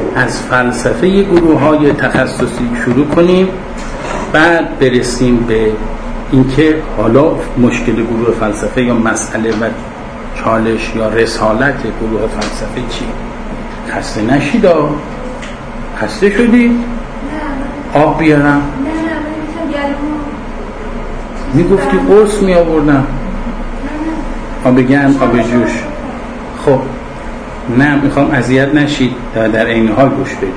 از فلسفه گروه‌های تخصصی شروع کنیم، بعد برسیم به اینکه حالا مشکل گروه فلسفه یا مسئله و چالش یا رسالت گروه فلسفه چیه. خسته نشیدا؟ خسته شدی؟ آب بیارم؟ میگفتی قرص می آوردم. آب گرم، آب جوش. خب نه، میخوام اذیت نشید در این حال گوش بدید.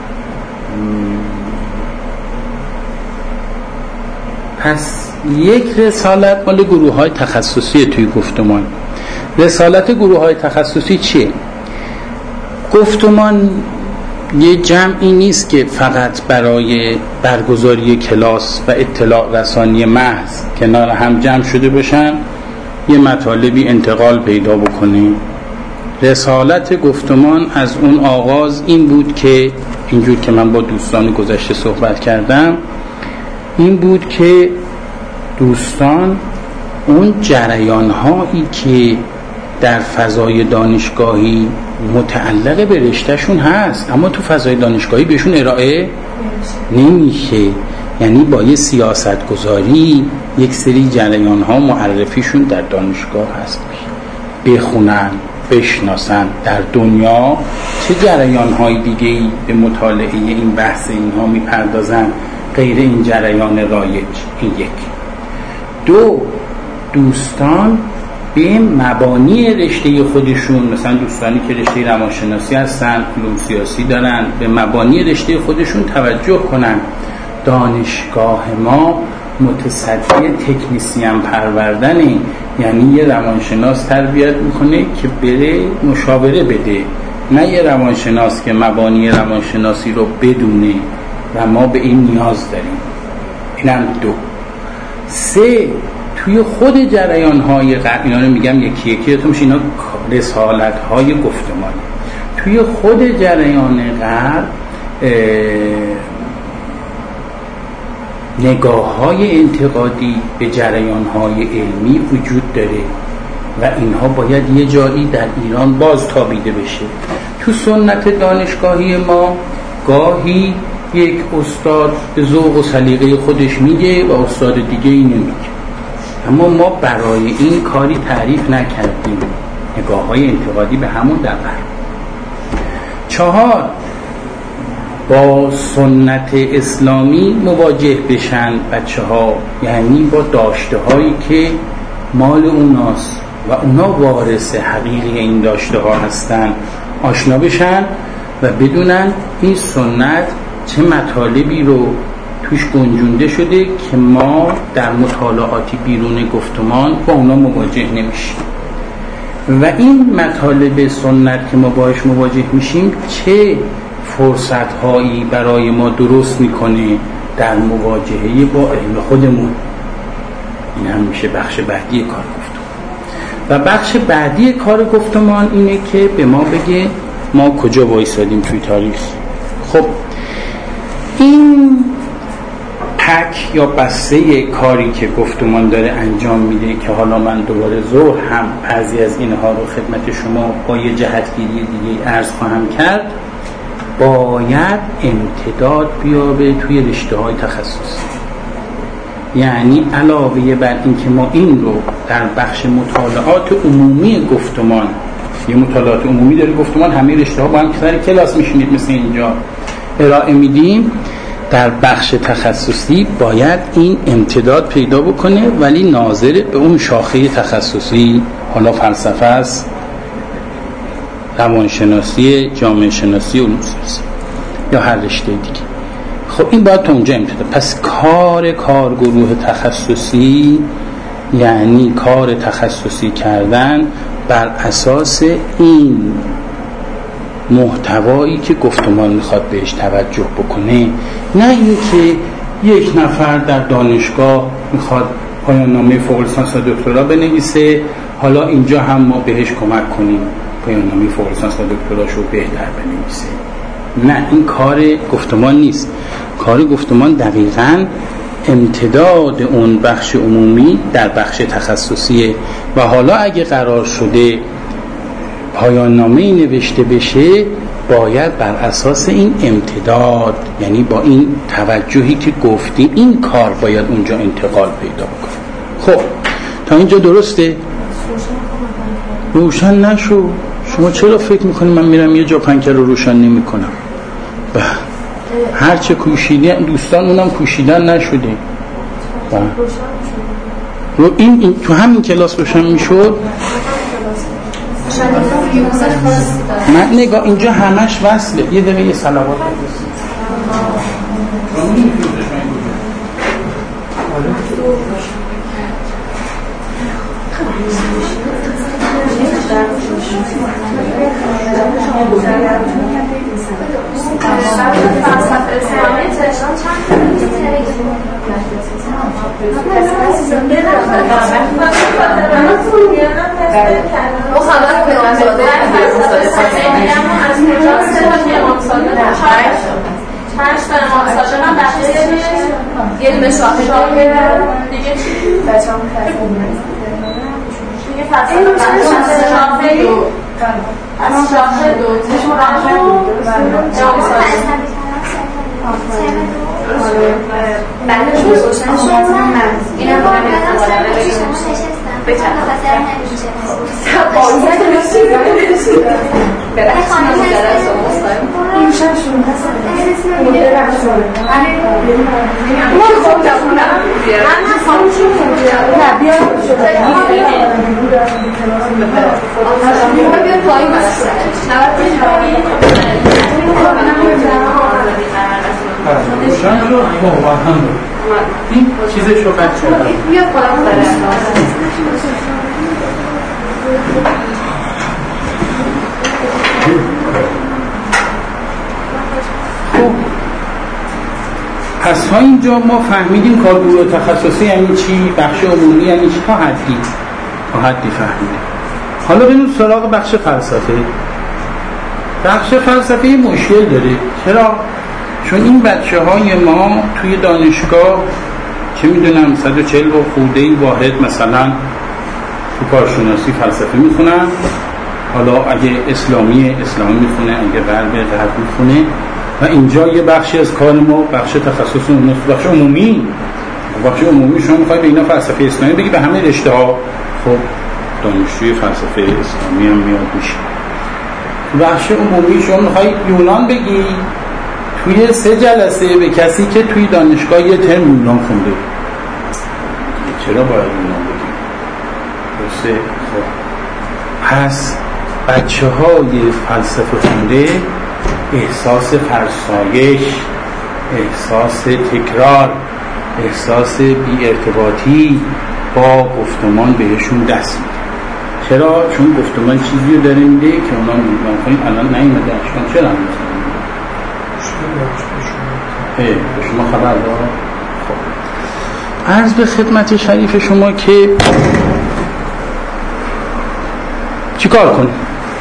پس یک رسالت مال گروه های تخصصی توی گفتمان. رسالت گروه های تخصصی چیه؟ گفتمان یه جمعی نیست که فقط برای برگزاری کلاس و اطلاع رسانی محض کنار هم جمع شده باشن یه مطالبی انتقال پیدا بکنیم. رسالت گفتمان از اون آغاز این بود که اینجور که من با دوستان گذشته صحبت کردم، این بود که دوستان اون جریان‌هایی که در فضای دانشگاهی متعلق به رشتهشون هست اما تو فضای دانشگاهی بهشون ارائه نمیشه، یعنی با یه سیاست گذاری یک سری جریان‌ها معرفیشون در دانشگاه هست، بخونن، بشناسن در دنیا چه جریان‌های دیگه‌ای به مطالعه این بحث اینها میپردازن غیر این جریان رایج. این یک. دو، دوستان به مبانی رشته خودشون، مثلا دوستانی که رشته روانشناسی هستن، علوم سیاسی دارن، به مبانی رشته خودشون توجه کنن. دانشگاه ما متصدی تکنیسیان پروردنه، یعنی یه روانشناس تربیت میکنه که بره مشاوره بده، نه یه روانشناس که مبانی روانشناسی رو بدونه و ما به این نیاز داریم. اینم دو. سه، توی خود جریان‌های اینا رو میگم یکی یکی اتون اینا رسالت‌های گفتمانی. توی خود جریان غرب نگاه‌های انتقادی به جریان‌های علمی وجود داره و اینها باید یه جایی در ایران باز تابیده بشه. تو سنت دانشگاهی ما گاهی یک استاد به ذوق و سلیقه خودش میگه و استاد دیگه ای نمیگه، اما ما برای این کاری تعریف نکردیم. نگاه‌های انتقادی به همون در غرب. 4، با سنت اسلامی مواجه بشن بچه‌ها، یعنی با داشته هایی که مال اوناست و اونا وارث حقیقی این داشته ها هستن آشنا بشن و بدونن این سنت چه مطالبی رو توش گنجونده شده که ما در مطالعاتی بیرون گفتمان با اونا مواجه نمیشیم و این مطالب سنت که ما باهاش مواجه میشیم چه فرصت‌هایی برای ما درست میکنه در مواجهه با علم خودمون. این هم میشه بخش بعدی کار گفتمان. و بخش بعدی کار گفتمان اینه که به ما بگه ما کجا وایسادیم توی تاریخ. خب این پک یا بسته کاری که گفتمان داره انجام میده که حالا من دوباره ظهر هم بعضی از اینها رو خدمت شما با یه جهتگیری دیگه عرض خواهم کرد، باید امتداد بیابه توی رشته‌های تخصصی. یعنی علاوه بر این که ما این رو در بخش مطالعات عمومی گفتمان، یه مطالعات عمومی داره گفتمان، همه رشته‌ها با هم سر کلاس میشینید مثل اینجا ارائه میدیم، در بخش تخصصی باید این امتداد پیدا بکنه ولی ناظر به اون شاخه تخصصی، حالا فلسفه است، روانشناسی، جامعه شناسی، علوم سیاسی یا هر رشته دیگه. خب این باید تا اونجا امتداد. پس کارگروه تخصصی یعنی کار تخصصی کردن بر اساس این محتوایی که گفتمان میخواد بهش توجه بکنه، نه اینکه یک نفر در دانشگاه میخواد پایان نامه فوق لیسانس و دکترا بنویسه، حالا اینجا هم ما بهش کمک کنیم پایان نامه فوق لیسانس و دکتراشو بهتر بنویسه. نه، این کار گفتمان نیست. کار گفتمان دقیقاً امتداد اون بخش عمومی در بخش تخصصیه و حالا اگه قرار شده پایان نامه‌ای نوشته بشه باید بر اساس این امتداد، یعنی با این توجهی که گفتی، این کار باید اونجا انتقال پیدا کنه. خب تا اینجا درسته؟ روشن نشو. شما چرا فکر میکنی من میرم یه جا پنکر رو روشن نمی کنم؟ هرچه کوشیدن دوستان اونم کوشیدن نشده. رو این تو همین کلاس روشن میشد. من نگاه اینجا همش وصله. یه دقیقه یه صلوات این چیزش رو قد شدم. پس تا اینجا ما فهمیدیم کارگروه تخصصی یعنی چی، بخش عمومی یعنی چی، تا حدی فهمیدیم. حالا بریم سراغ بخش فلسفه. بخش فلسفه مشکل داره. چرا؟ چون این بچه‌های ما توی دانشگاه چه میدونم 140 و خوده‌ای واحد مثلا تو کارشناسی فلسفه میخونن. حالا اگه اسلامی میخونه، اگه غرب میخونه. و اینجا یه بخشی از کار ما بخش تخصص اون بخش عمومی. بخش عمومی شما میخوای به اینا فلسفه اسلامی بگی به همه رشته ها. خب دانشجوی فلسفه اسلامی هم میاد میشه. بخش عمومی شما میخوای یونان بگی، توی 3 جلسه به کسی که توی دانشگاه یه ترم یونان خونده چرا باید یونان بگی؟ درسته؟ خب پس بچه های فلسفه خونده احساس فرسایش، احساس تکرار، احساس بی ارتباطی با گفتمان بهشون دست میده. چرا؟ چون گفتمان چیزی رو داره میده که اونا میگن کنیم الان نیومده اشکان چرا میگن؟ به شما خبر دار؟ خب عرض به خدمت شریف شما که چیکار کنیم؟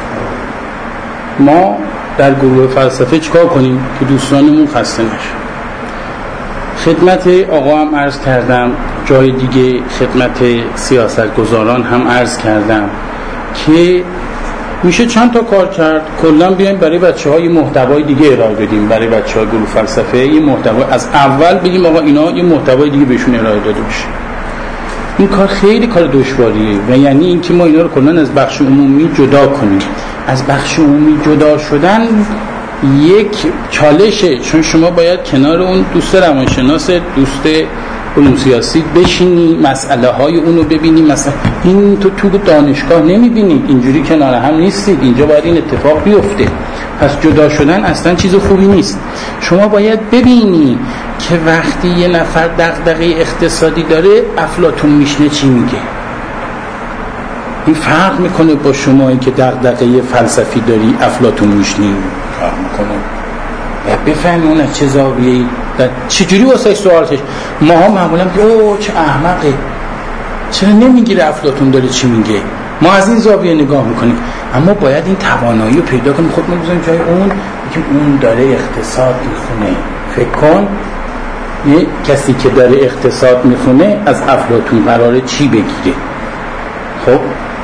ما در گروه فلسفه چیکار کنیم که دوستانمون خسته نشه؟ خدمت آقا هم عرض کردم، جای دیگه خدمت سیاستگزاران هم عرض کردم که میشه چند تا کار کرد. کلا بیایم برای بچه‌های محتوای دیگه ارائه بدیم، برای بچه‌های گروه فلسفه یه محتوا از اول بگیم آقا اینا یه محتوای دیگه بهشون ارائه داده بشه. این کار خیلی کار دشواریه و یعنی اینکه ما اینا رو کلا از بخش عمومی جدا کنیم. از بخش عمومی جدا شدن یک چالشه، چون شما باید کنار اون دوست روانشناس، دوست علوم سیاسی بشینی، مسئله های اونو ببینی. مثلا این تو دانشگاه نمیبینید، اینجوری کنار هم نیستید، اینجا باید این اتفاق بیفته. پس جدا شدن اصلا چیز خوبی نیست. شما باید ببینی که وقتی یه نفر دغدغه اقتصادی داره افلاطون میشنه چی میگه. این فرق میکنه با شمایی که دغدغه فلسفی داری افلاطون میشنی فرق میکنه. بفهمی اون از چه زاویه‌ای چجوری واسه سوالش. ما ها معمولا اوه چه احمقه، چرا نمیگیره افلاطون داره چی میگه. ما از این زاویه نگاه میکنیم، اما باید این توانایی رو پیدا کنیم خودمون بزنیم جای اون که اون داره اقتصاد میخونه. فکر کن یه کسی که داره اقتصاد میخونه از افلاطون قراره چی بگیره. خب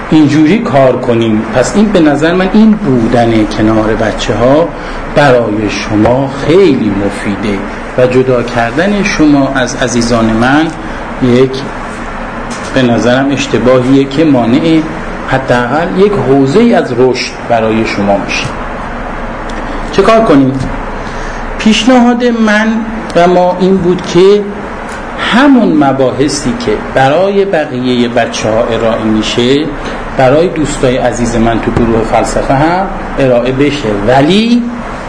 اینجوری کار کنیم. پس این به نظر من این بودن کنار بچه ها برای شما خیلی مفیده و جدا کردن شما از عزیزان من یک به نظرم اشتباهیه که مانع حداقل یک حوزه‌ای از رشد برای شما میشه. چه کار کنیم؟ پیشنهاد من و ما این بود که همون مباحثی که برای بقیه بچه ها ارائه میشه برای دوستای عزیز من تو گروه فلسفه هم ارائه بشه، ولی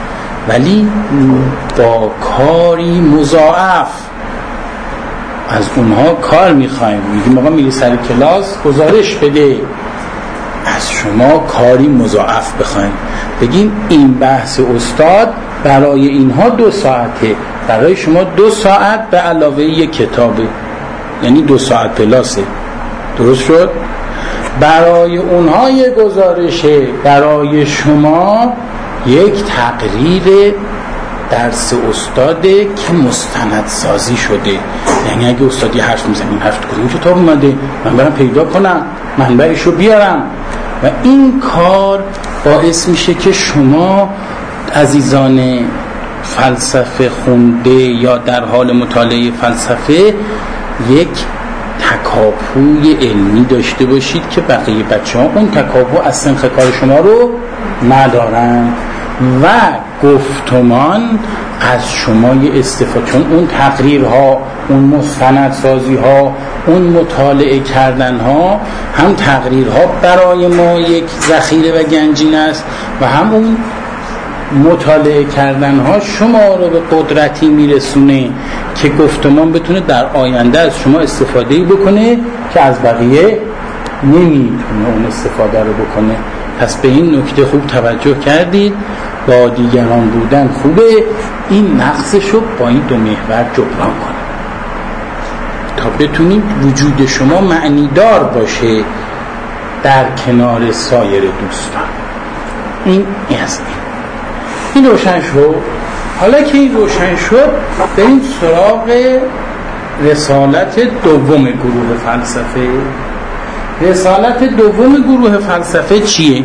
با کاری مضاعف. از اونها کار میخوایم، میگیم آقا میری سر کلاس گزارش بده، از شما کاری مضاعف بخوایم، بگیم این بحث استاد برای اینها 2 ساعته، برای شما 2 ساعت به علاوه یک کتابه، یعنی 2 ساعت پلاسه. درست شد؟ برای اونها یک گزارشه، برای شما یک تقریر درس استاده که مستندسازی شده. یعنی اگه استادی حرف میزنه این حرف کدوم کتاب اومده، من برم پیدا کنم، منبعش رو بیارم. و این کار باعث میشه که شما عزیزان فلسفه خونده یا در حال مطالعه فلسفه یک تکاپوی علمی داشته باشید که بقیه بچه ها اون تکاپو از سنخ کار شما رو ندارن و گفتمان از شما یه استفاده، چون اون تقریرها، اون مستندسازی ها، اون مطالعه کردن ها، هم تقریرها برای ما یک ذخیره و گنجینه است و هم اون مطالعه کردن ها شما رو به قدرتی میرسونه که گفتمان بتونه در آینده از شما استفاده‌ای بکنه که از بقیه نمیتونه اون استفاده رو بکنه. پس به این نکته خوب توجه کردید. با دیگران بودن خوبه، این نقصش رو با این 2 محور جبران کنیم تا بتونید وجود شما معنیدار باشه در کنار سایر دوستان. این است. این روشن شد. حالا که این روشن شد بریم سراغ رسالت دوم گروه فلسفه. رسالت دوم گروه فلسفه چیه؟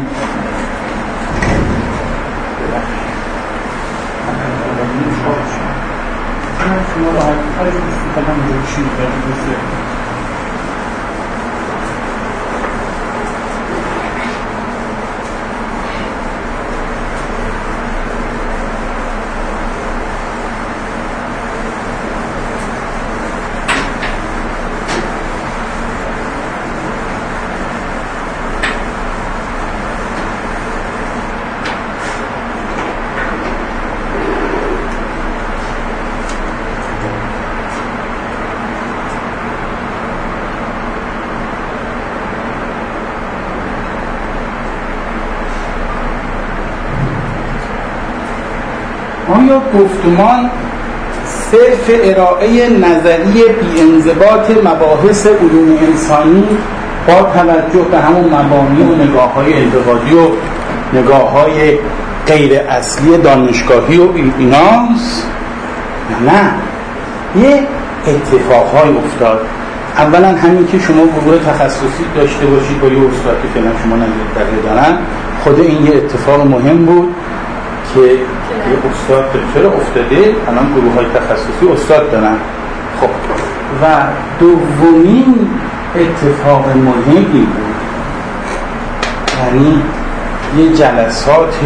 آیا گفتمان صرف ارائه نظریه بی‌انضباط مباحث علوم انسانی با توجه به همون مبانی و نگاه‌های انتقادی و نگاه‌های غیر اصلی دانشگاهی و ایناست؟ نه، یه اتفاقهای افتاد. اولا همین که شما گروه تخصصی داشته باشید با یه استاد که فعلا شما نمی‌دونید دارن، خود این یه اتفاق مهم بود که یه استاد چرا افتاده، الان گروه‌های تخصصی استاد دارن. خب و دومین اتفاق مهمی بود، یعنی یه جلسات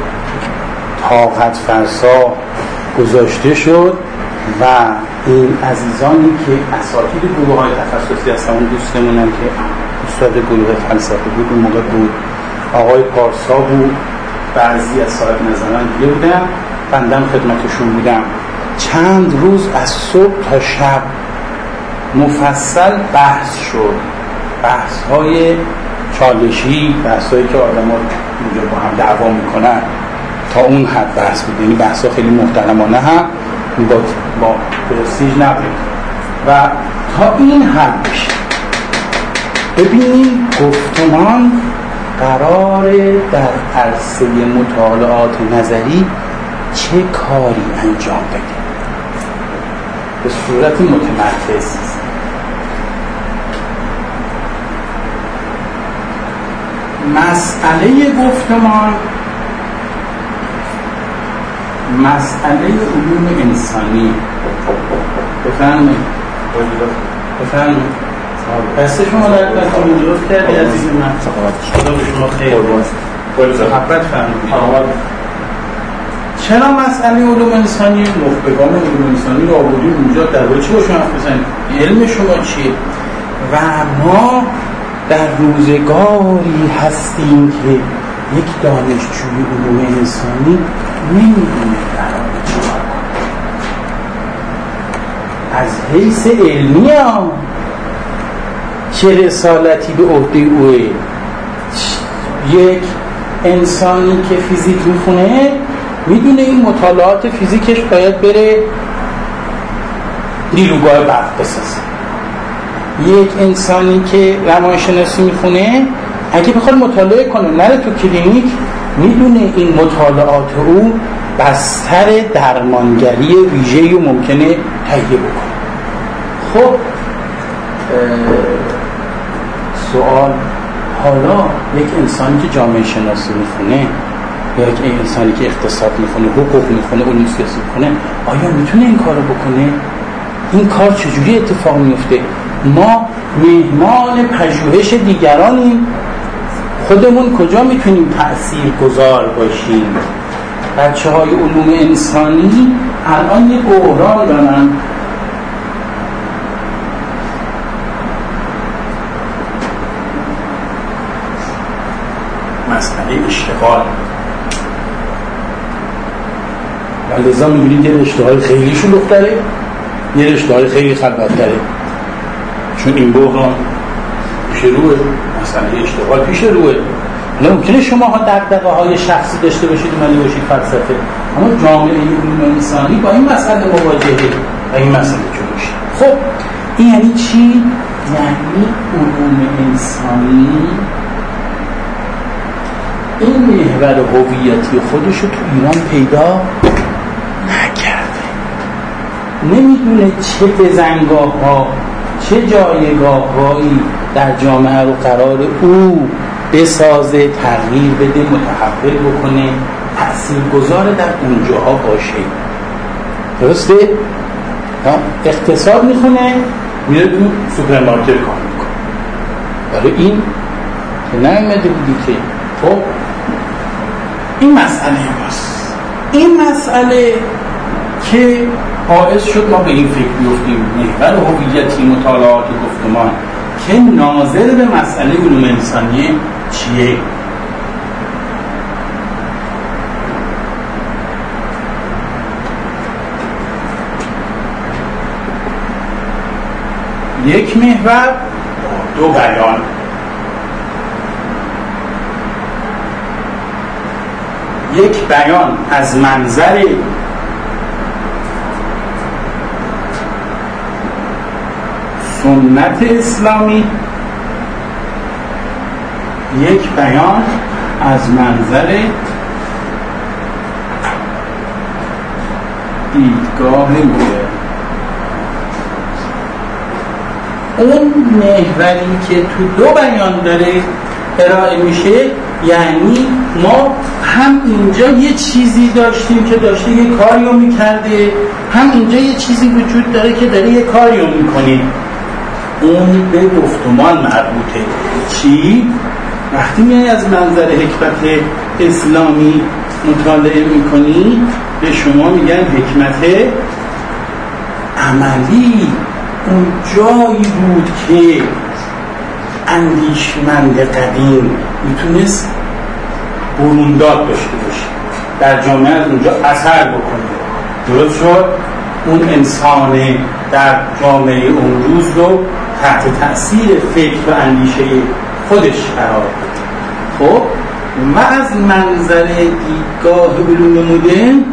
طاقت فرسا گذاشته شد و این عزیزانی که اساتید گروه‌های تخصصی هستن، اون دوستمونم که استاد گروه فلسفه بود اون موقع بود، آقای پارسا بود، بعضی از صاحب نظران دیگه بودم، بندم خدمتشون بودم. چند روز از صبح تا شب مفصل بحث شد، بحث‌های چالشی، بحث‌هایی که آدم‌ها اونجا با هم دعوا میکنن، تا اون حد بحث بود. یعنی بحث‌ها خیلی محترمانه هم با پرستیژ نبود و تا این حد بشه. ببینیم گفتمان قراره در عرصه مطالعات نظری چه کاری انجام بده به صورت متمرکز. مسئله گفتمان مسئله علوم انسانی. بفرمایید. دست شما لطفاً درست کردی عزیز من. خدا به شما خیر بده. محبت فرمایید. چرا مسئله علوم انسانی؟ نخبگان علوم انسانی رو آوردیم اونجا در واقع چی با شما حرف بزنیم؟ علم شما چیه؟ و ما در روزگاری هستیم که یک دانشجوی علوم انسانی نمیدونه قراره چیکار از حیث علمی ها چه رسالتی به عهده اوه. یک انسانی که فیزیک میخونه میدونه این مطالعات فیزیکش باید بره نیروگاه برق بسازه. یک انسانی که روانشناسی میخونه اگه بخواد مطالعه کنه نره تو کلینیک، میدونه این مطالعات او بستر درمانگری ویژه‌ای رو ممکنه تهیه بکنه. خب سوال، حالا یک انسانی که جامعه شناسی میخونه یا یک انسانی که اقتصاد میخونه، حقوق میخونه، علوم سیاسی میخونه، آیا میتونه این کارو بکنه؟ این کار چجوری اتفاق میفته؟ ما مهمان پژوهش دیگرانیم، خودمون کجا میتونیم تأثیر گذار باشیم؟ بچه های علوم انسانی الان یه بحران دارن. مسئله اشتغال. و لذا میبینید یه رشته‌های خیلی شلوغ‌تره، یه رشته‌های خیلی خلوت‌تره، چون این بحران پیش روه. مسئله اشتغال پیش روه. ممکنه شما ها دغدغه‌های شخصی داشته باشید اومدی باشید فلسفه، اما جامعه علوم انسانی با این مسئله مواجهه و این مسئله جلوشه. خب این یعنی چی؟ یعنی علوم انسانی این محور هویتی خودش رو تو ایران پیدا نکرده. نمیدونه چه بزنگاه ها، چه جایگاه هایی در جامعه رو قرار او بسازه، تغییر بده، متحول بکنه، تأثیرگذار در اونجاها باشه. درسته؟ اقتصاد میخونه، میره تو سوپرمارکت کار میکنه. برای این که نمیده بودی که خب این مسئله ماست. این مسئله که باعث شد ما به این فکر بیفتیم محور هویتی مطالعات گفتمان که ناظر به مسئله علوم انسانی چیه؟ یک محور دو بیان. یک بیان از منظر سنت اسلامی، یک بیان از منظر دیدگاه مدرن. اون محوری که تو دو بیان داره ارائه میشه، یعنی ما هم اینجا یه چیزی داشتیم که داشته یه کاریو میکرده، هم اینجا یه چیزی وجود داره که داره یه کاریو میکنه. اون به گفتمان مربوطه. چی؟ وقتی میای از منظر حکمت اسلامی مطالعه میکنی، به شما میگن حکمت عملی. اون جایی بود که اندیشمند قدیم میتونست برونداد داشته باشه، در جامعه از اونجا اثر بکنه. درست شد؟ اون انسان در جامعه امروز رو تحت تأثیر فکر و اندیشه خودش قرار بده. خب و از منظر دیدگاه علوم مدرن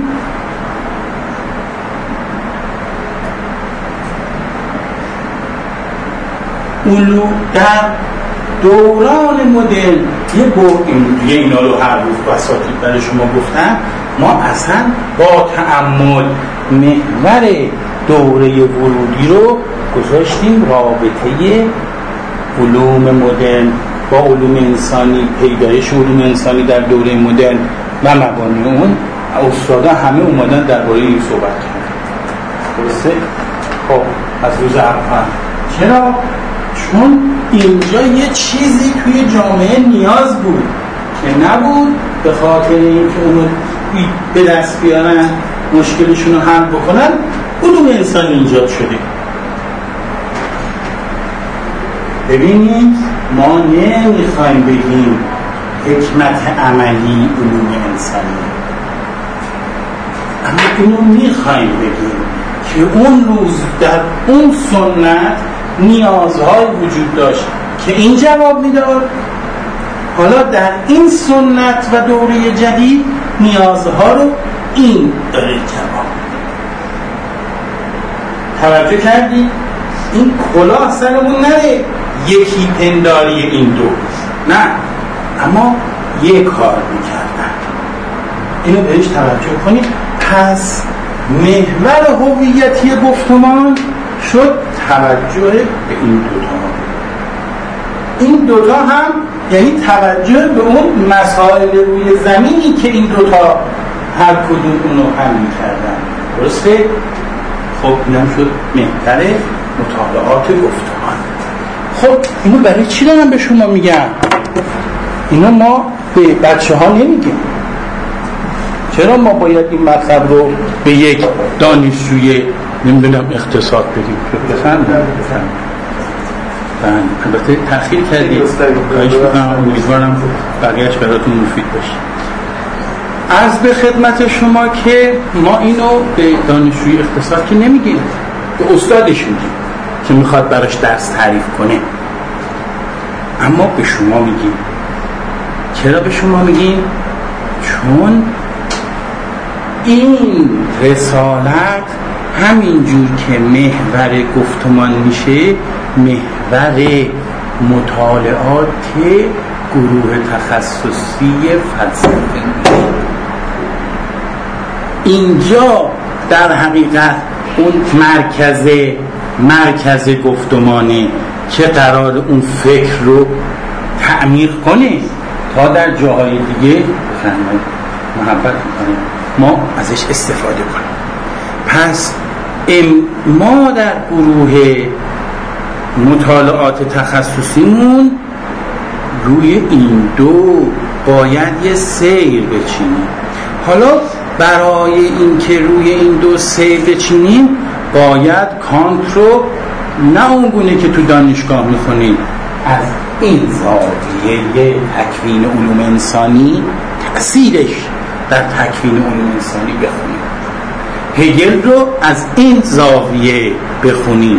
علوم در دوران مدرن یه اینا رو هر روز بساطی برای شما گفتم، ما اصلا با تأمل محور دوره ورودی رو گذاشتیم رابطه علوم مدرن با علوم انسانی، پیدایش علوم انسانی در دوره مدرن و مبانی اون، استادا همه اومدن درباره این صحبت کردن. درسته؟ خب از روز اول چرا؟ چون اینجا یه چیزی توی جامعه نیاز بود که نبود، به خاطر اینکه اونو به دست بیارن مشکلشون رو حل بکنن علوم انسانی ایجاد شده. ببینید ما نمیخوایم بگیم حکمت عملی علوم انسانی، اما اینو میخوایم بگیم که اون روز در اون سنت نیازهای وجود داشت که این جواب میداد، حالا در این سنت و دوره جدید نیازها رو این داره جواب. توجه کردی؟ این کلاه سرمون نره یکی پنداری این دو، نه، اما یک کار میکردن. اینو بهش توجه کنید. پس محور هویتی گفتمان شد توجه به این دوتا. این دوتا هم یعنی توجه به اون مسائل روی زمینی که این دوتا هر کدوم اونو حل میکردن. درسته؟ خب اینم شد محور مطالعات گفتمان. خب اینو برای چی دارم به شما میگم؟ اینو ما به بچه ها نمیگیم. چرا ما باید این مطلب رو به یک دانشجوی نمیدونم اقتصاد بدیم؟ بفهمم. البته تأخیر کردید، امیدوارم بقیه‌اش براتون مفید باشه. عرض به خدمت شما که ما اینو به دانشجوی اقتصاد که نمیگیم، به استادش میگیم که میخواد براش درس تعریف کنه. اما به شما میگیم. چرا به شما میگیم؟ چون این رسالت همینجور که محور گفتمان میشه، محور مطالعات گروه تخصصی فلسفه میشه. اینجا در حقیقت اون مرکز گفتمانه که قرار اون فکر رو تعمیر کنه تا در جاهای دیگه محبت کنه، ما ازش استفاده کنیم. پس ما در گروه مطالعات تخصصیمون روی این دو باید یه سیر بچینیم. حالا برای اینکه روی این دو سیر بچینیم باید کانت رو نه اونگونه که تو دانشگاه میخونیم از این زاویه تکوین علوم انسانی، تأثیرش در تکوین علوم انسانی بخونیم. هگل رو از این زاویه بخونیم.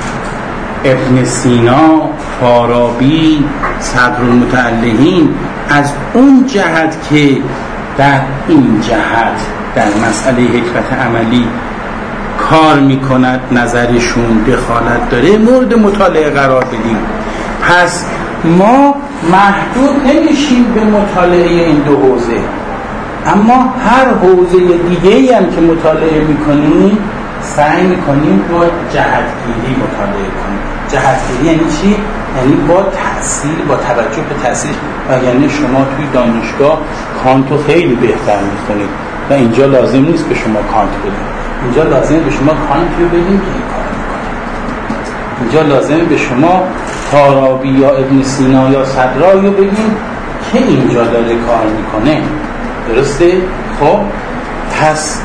ابن سینا، فارابی، صدرالمتعلقین از اون جهت که در این جهت در مسئله حکمت عملی کار میکند، نظرشون دخالت داره، مورد مطالعه قرار بدیم. پس ما محدود نمیشیم به مطالعه این دو حوزه، اما هر حوزه دیگه‌ای هم که مطالعه میکنیم سعی میکنیم با جهتگیری مطالعه کنیم. جهتگیری یعنی چی؟ یعنی با تأثیر، با توجه به تأثیر. و یعنی شما توی دانشگاه کانتو خیلی بهتر میخونید و اینجا لازم نیست به شما کانت بدیم. اینجا لازمه به شما کانت رو بدیم که این کار میکنه. اینجا لازمه به شما فارابی یا ابن سینا یا صدرایی رو بگیم که اینجا داره کار میکنه. درسته؟ خب پس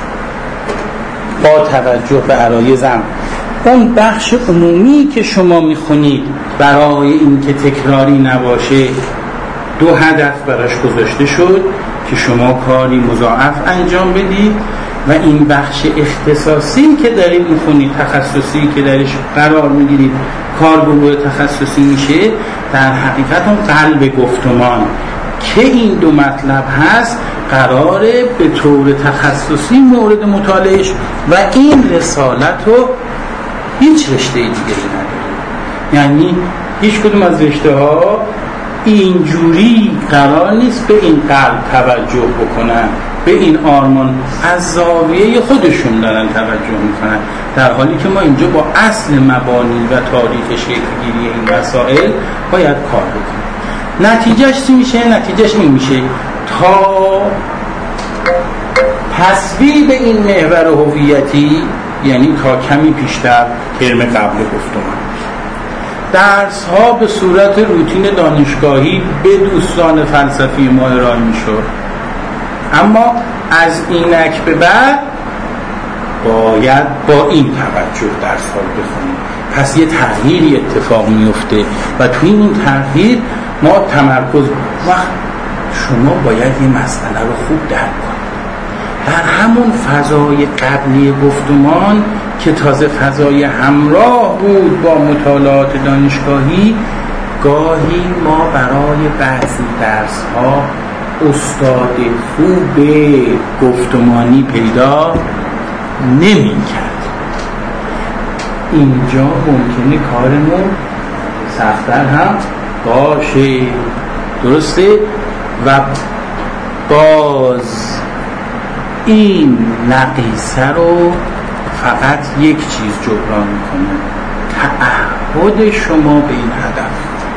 با توجه به عرایزم اون بخش عمومی که شما میخونید برای اینکه تکراری نباشه دو هدف براش گذاشته شد که شما کاری مضاعف انجام بدید و این بخش اختصاصی که دارید میخونید، تخصصی که درش قرار میگیرید، کار گروه تخصصی میشه، در حقیقت اون قلب گفتمان که این دو مطلب هست قراره به طور تخصصی مورد مطالعهش و این رسالت رو هیچ رشته دیگه نداره. یعنی هیچ کدوم از رشته ها اینجوری قرار نیست به این قلب توجه بکنن، به این آرمان از زاویه خودشون دارن توجه میکنن، در حالی که ما اینجا با اصل مبانی و تاریخ شکل‌گیری این مسائل باید کار بکنیم. نتیجهش چی میشه؟ نتیجهش این میشه تا تصویب این محور هویتی، یعنی تا کمی پیشتر ترم قبل گفتم، درس ها به صورت روتین دانشگاهی به دوستان فلسفی ما ارائه میشد، اما از اینک به بعد باید با این توجه درس ها بخونیم. پس یه تغییری اتفاق میفته و توی این تغییر ما تمرکز وقت شما باید این مسئله رو خوب درک کنید. در همون فضای قبلی گفتمان که تازه فضای همراه بود با مطالعات دانشگاهی، گاهی ما برای بعضی درس ها استاد خوب گفتمانی پیدا نمی کرد. اینجا ممکنه کارمون سخت‌تر هم باشه، درسته؟ و باز این نقیصه رو فقط یک چیز جبران میکنه: تعهد شما به این هدف،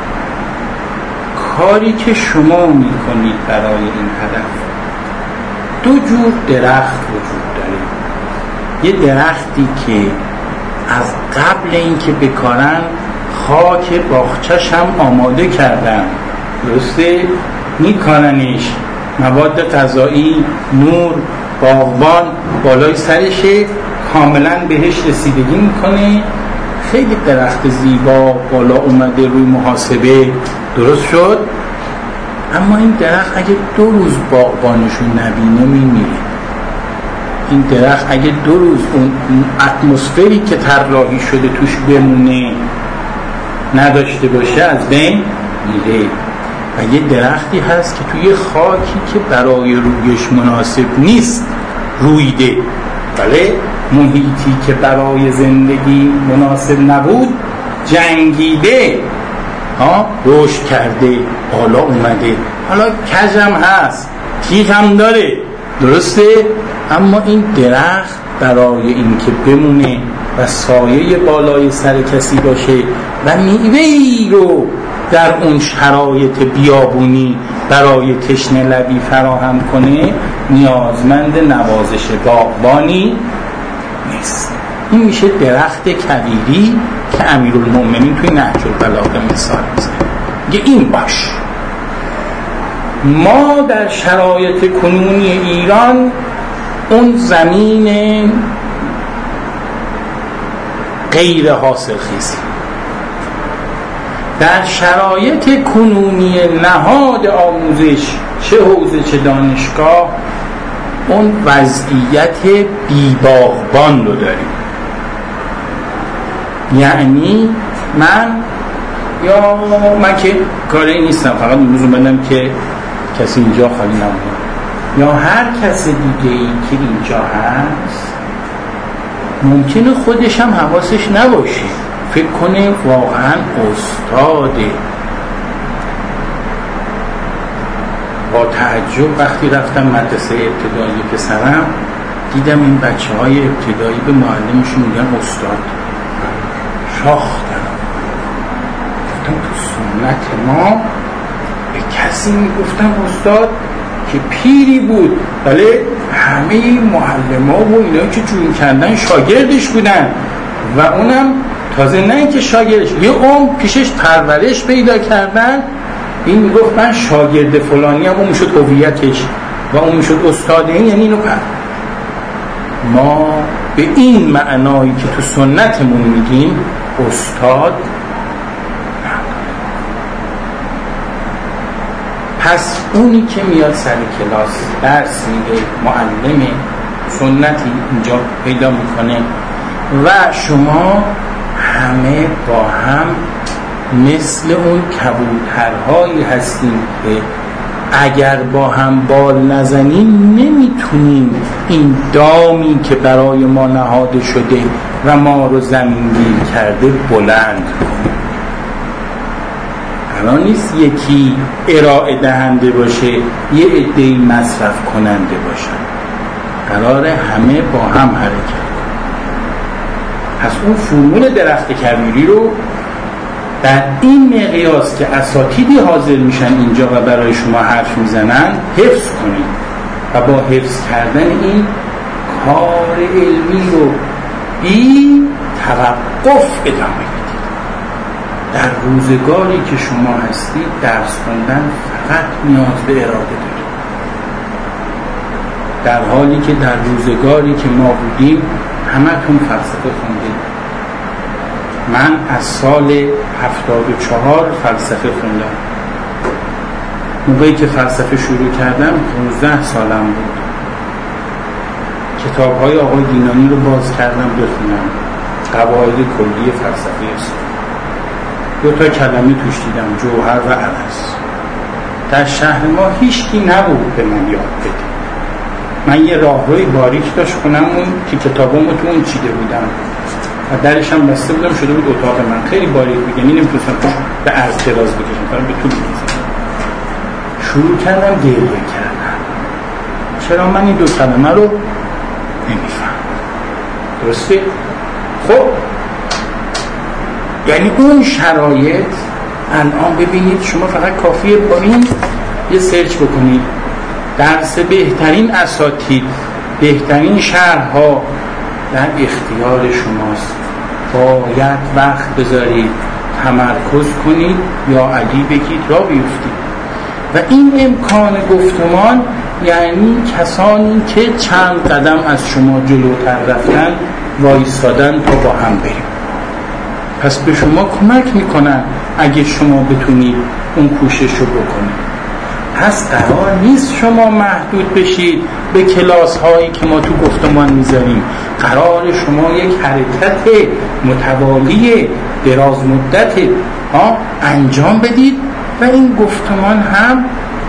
کاری که شما میکنید برای این هدف. دو جور درخت وجود داره. یه درختی که از قبل اینکه بکارن خاک باغچه‌ش هم آماده کردن، درسته؟ میکارنش، مواد غذایی، نور، باغبان بالای سرشه، کاملا بهش رسیدگی میکنه، خیلی درخت زیبا بالا اومده، روی محاسبه درست شد. اما این درخت اگه 2 روز باغبانشو نبینه میمیره. این درخت اگه 2 روز اون اتمسفری که طراحی شده توش بمونه نداشته باشه از بین میره. و یه درختی هست که توی خاکی که برای رویش مناسب نیست رویده، بله، محیطی که برای زندگی مناسب نبود جنگیده، رشد کرده، بالا اومده، حالا کجم هست، تیغ هم داره، درسته؟ اما این درخت برای اینکه بمونه و سایه بالای سر کسی باشه و میوه‌ای رو در اون شرایط بیابونی برای تشنه لبی فراهم کنه، نیازمند نوازش باغبانی نیست. این میشه درخت کبیری که امیرالمومنین توی نهج البلاغه مثال میزنه. میگه این باش. ما در شرایط کنونی ایران اون زمین غیر حاصل خیزی، در شرایط کنونی نهاد آموزش چه حوزه چه دانشگاه اون وضعیت بی‌باغبان رو داریم. یعنی من که کاری نیستم، فقط امروز اومدم که کسی اینجا خالی نمونه، یا هر کس دیگه ای که اینجا هست ممکنه خودش هم حواسش نباشه، فکر کنه واقعا استاده. با تعجب وقتی رفتم مدرسه ابتدایی پسرم دیدم این بچه‌های ابتدایی به معلمشون میگن استاد. شاخ دارم. گفتم تو سنت ما به کسی میگفتم استاد که پیری بود، بله، همه معلم‌ها و اینا که جون کردن شاگردش بودن و اونم تازه نه اینکه شاگردش، یه پیشش پرورش پیدا کردن. این میگفت من شاگرد فلانی هم، اون میشد هویتش و اون میشد استاد این، یعنی اینو ما به این معنایی که تو سنتمون میگیم استاد. پس اونی که میاد سر کلاس درس میده، معلم سنتی اینجا پیدا میکنه و شما همه با هم مثل اون کبوترهایی هستیم که اگر با هم بال نزنیم نمیتونیم این دامی که برای ما نهاده شده و ما رو زمینگیر کرده بلند کنیم. قرار نیست یکی ارائه دهنده باشه، یه عده‌ای مصرف کننده باشن، قراره همه با هم حرکت کنن. پس اون فرمول درخت کبیری رو در این مقیاس که اساتیدی حاضر میشن اینجا و برای شما حرف میزنن حفظ کنید و با حفظ کردن این کار علمی رو بی توقف ادامه بدید. در روزگاری که شما هستید درس خوندن فقط نیاز به اراده دارید، در حالی که در روزگاری که ما بودیم همتون فلسفه خوندید. من از سال 74 فلسفه خوندم. موقعی که فلسفه شروع کردم 15 سالم بود. کتاب‌های آقای دینانی رو باز کردم بخونم. قواعد کلی فلسفه اسلام. 2 تا کلمه توش دیدم، جوهر و عرض. در شهر ما هیچکی نبود به من یاد بده. من یه راهروی باریک داشت خونم اون که کتابامو تو اون چیده بودم و درش هم بسته بودم، شده بود اتاق من. خیلی باریک بود، یعنی نمیتونستم به عرض دراز بکشم، فقط به طول بکشم. شروع کردم گریه کردم. چرا من این 2 کلمه رو نمیفهم؟ درسته؟ خب یعنی اون شرایط الان ببینید شما فقط کافیه با این یه سرچ بکنید، درس بهترین اساتید، بهترین شهرها در اختیار شماست. باید وقت بذارید، تمرکز کنید یا علی بگید را بیفتید. و این امکان گفتمان یعنی کسانی که چند قدم از شما جلوتر رفتن وایستادن تا با هم بریم. پس به شما کمک میکنن اگه شما بتونید اون کوشش رو بکنید. پس قرار نیست شما محدود بشید به کلاس هایی که ما تو گفتمان میذاریم. قرار شما یک حرکت متوالی دراز مدت انجام بدید و این گفتمان هم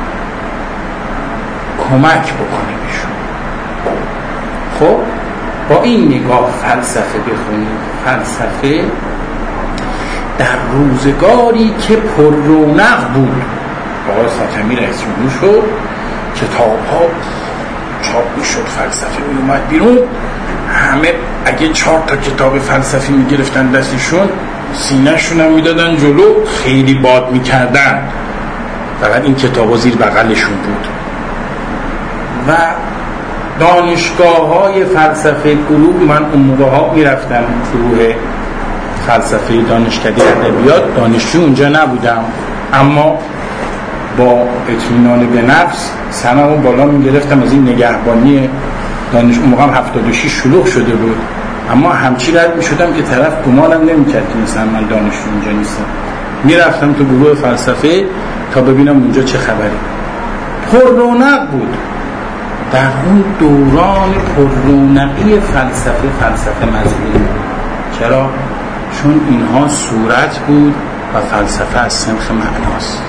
کمک بکنه به شما. خب با این نگاه فلسفه بخونید. فلسفه در روزگاری که پر رونق بود، آقای خاتمی رئیس جمهور شد، کتاب ها چاپ میشد، فلسفه می اومد بیرون، همه اگه 4 تا کتاب فلسفی میگرفتن دستشون، سینه شون هم میدادن جلو، خیلی باد میکردن، فقط این کتاب ها زیر بغلشون بود. و دانشگاه های فلسفه گروه، من اون موقع ها میرفتم گروه فلسفه دانشکده ادبیات، دانشجو اونجا نبودم، اما با اطمینان به نفس سنمو بالا میگرفتم از این نگهبانی دانش. اون موقع 76 شلوغ شده بود، اما همچی رد میشدم که طرف گمانم نمیکرد که مثلا من دانشجو اونجا نیستم. میرفتم تو گروه فلسفه تا ببینم اونجا چه خبری. پر رونق بود در اون دوران پر رونقی فلسفه مظلوم. چرا؟ چون اینها صورت بود و فلسفه از سنخ معناست.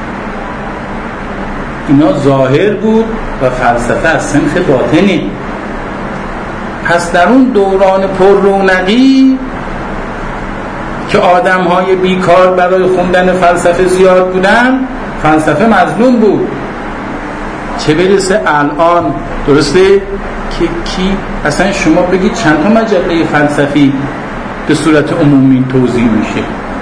اینا ظاهر بود و فلسفه از سنخ باطنی. پس در اون دوران پر رونقی که آدم‌های بیکار برای خوندن فلسفه زیاد بودن، فلسفه مظلوم بود. چه برسه الان، درسته؟ که کی اصلا شما بگید چند تا مجله فلسفی به صورت عمومی توزیع میشه؟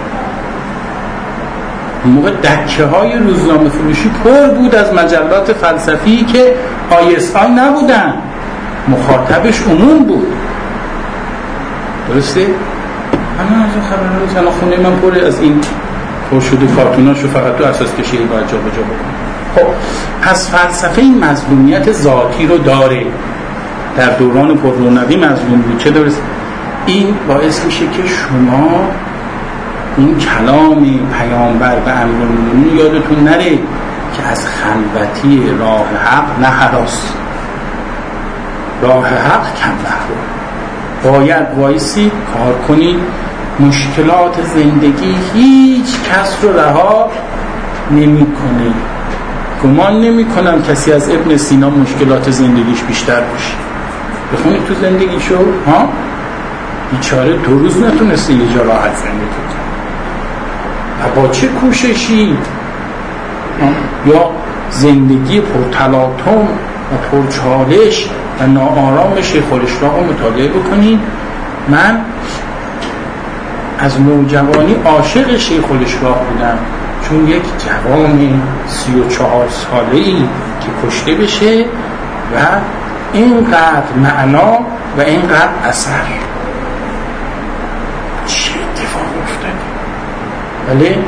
اون موقع دکه های روزنامه فروشی پر بود از مجلات فلسفی که ISI نبودن، مخاطبش عموم بود. درسته؟ من از این خبرها رو خونه من پر از این پر شده کارتوناشو فقط تو اساس کشی باید جا به جا بکنم. خب پس فلسفه این مظلومیت ذاتی رو داره. در دوران پر رونقی مظلوم بود. چه درست؟ این باعث میشه که شما اون کلام پیامبر به امیرالمومنین یادتون نره که از خلوتی راه حق نه هراس. راه حق کم بهره، باید وایسید کار کنید. مشکلات زندگی هیچ کس رو رها نمی‌کنه. گمان نمی‌کنم کسی از ابن سینا مشکلات زندگیش بیشتر باشه. بخونید تو زندگیشو، ها؟ بیچاره 2 روز نتونسته یه جا راحت زندگی کنه. و با چه کوششی؟ یا زندگی پرتلاطم و پرچالش و ناآرام شیخ الاسلام رو مطالعه بکنید. من از نوجوانی عاشق شیخ الاشراق بودم، چون یک جوان 34 ساله‌ای که کشته بشه و اینقدر معنا و اینقدر اثر، چه اتفاق افتاده. ولی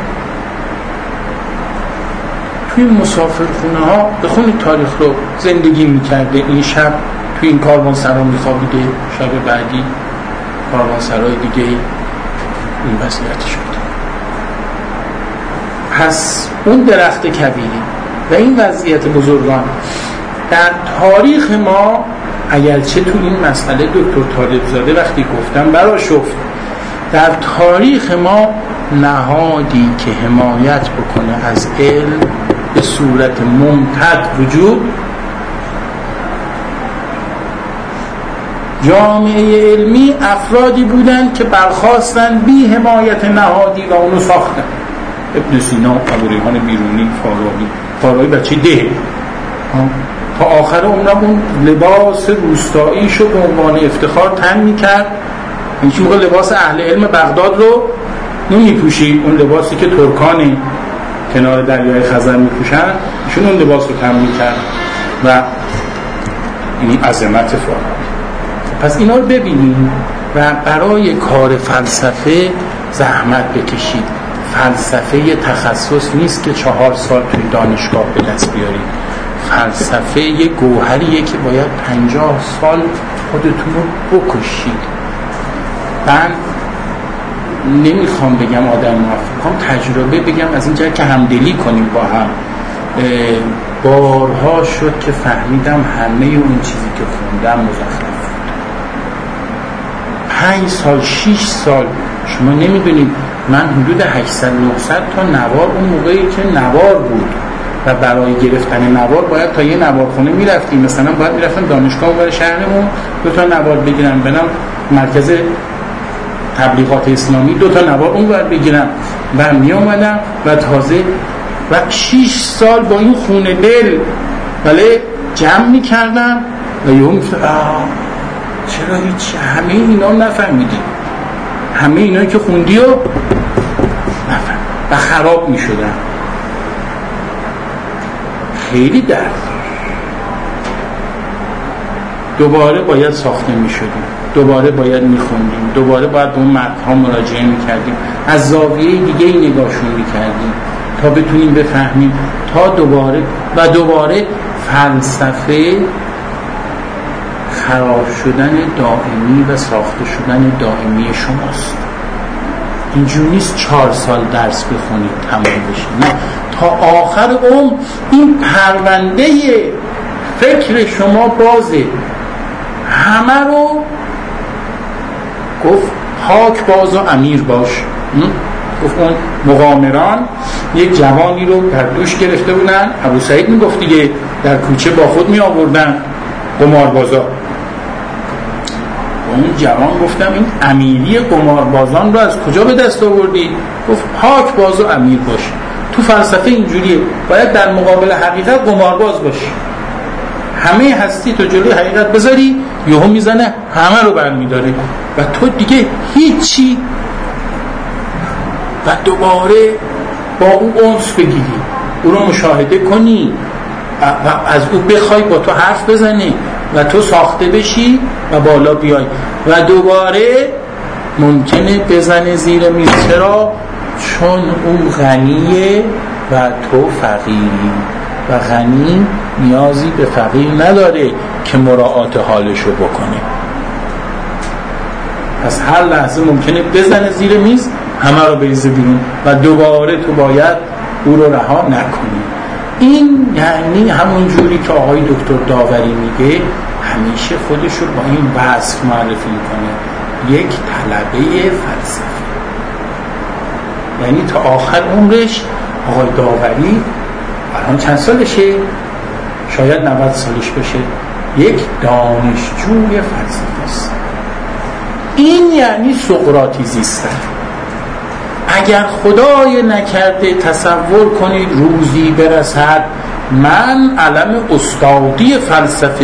توی مسافرخونه ها بخونید تاریخ رو، زندگی میکرده، این شب توی این کاروانسرا میخوابیده، شب بعدی کاروانسرای دیگه این وضعیتش بوده. پس اون درخت کبیری و این وضعیت بزرگان در تاریخ ما، اگرچه تو این مسئله دکتر طالبزاده وقتی گفتم برآشفت، در تاریخ ما نهادی که حمایت بکنه از علم به صورت ممتد وجود، جامعه علمی افرادی بودند که برخواستن بی حمایت نهادی و اونو ساختن. ابن سینا، ابوریحان بیرونی، فارابی بچه ده تا آخر عمرم اون لباس روستایی شو به عنوان افتخار تن میکرد. این موقع لباس اهل علم بغداد رو نمیپوشید، اون لباسی که ترکان کنار دریای خزر میپوشن، ایشون اون لباس رو تن میکرد و این عظمت فارابی. پس اینا رو ببینیم و برای کار فلسفه زحمت بکشید. فلسفه یه تخصص نیست که 4 سال توی دانشگاه به دست بیارید. فلسفه یه گوهریه که باید 50 سال خودتون رو بکشید. من نمیخوام بگم آدم موفق، میخوام تجربه بگم، از اینجا که همدلی کنیم با هم. بارها شد که فهمیدم همه اون چیزی که خوندم مزخرف بود. 5 سال 6 سال شما نمیدونید، من حدود 800-900 تا نوار، اون موقعی که نوار بود و برای گرفتن نوار باید تا یه نوارخونه میرفتیم، مثلا باید میرفتم دانشگاه اونور شهرمون 2 تا نوار بگیرم، برم مرکز تبلیغات اسلامی 2 تا نوار اونور بگیرم و می اومدم و تازه و 6 سال با این خونه دل ولی جمع میکردم و یهو میفتم چرا هیچ همه اینا نفهمیدی، همه اینا که خوندی و نفهم و خراب میشدن. خیلی درد، دوباره باید ساخته میشدیم، دوباره باید میخوندیم، دوباره باید به اون متن‌ها مراجعه میکردیم، از زاویه دیگه ای نگاهشون میکردیم تا بتونیم بفهمیم، تا دوباره فلسفه خراب شدن دائمی و ساخته شدن دائمی شماست. اینجوری نیست 4 سال درس بخونید تمام بشه، نه، تا آخر عمر این پرونده فکر شما بازه. همه رو گفت پاک باز و امیر باش. گفت اون مقامران یک جوانی رو در دوش گرفته بودن، ابو سعید میگفت دیگه، در کوچه با خود می آوردن قماربازا. اون جوان گفتم این امیری قماربازان رو از کجا به دست آوردی؟ گفت پاک باز و امیر باش. تو فلسفه اینجوریه، باید در مقابل حقیقت قمارباز باشی، همه هستی تو جلوی حقیقت بذاری، یهو میزنه همه رو برمیداره و تو دیگه هیچی، و دوباره با او انس بگیری، او رو مشاهده کنی و از او بخوای با تو حرف بزنی و تو ساخته بشی و بالا بیای و دوباره ممکنه بزنه زیر میز. چرا؟ چون او غنیه و تو فقیری و غنی نیازی به فقیر نداره که مراعات حالشو بکنه. پس هر لحظه ممکنه بزنه زیر میز، همه رو بریزه بیرون و دوباره تو باید او رو رها نکنی. این یعنی همون جوری که آقای دکتر داوری میگه، همیشه خودش رو با این وصف معرفی میکنه، یک طلبه فلسفه. یعنی تا آخر عمرش آقای داوری، الان چند سالشه؟ شاید 90 سالش باشه، یک دانشجوی فلسفه است. این یعنی سقراطی زیستن. اگر خدای نکرده تصور کنید روزی برسد من علم استادی فلسفه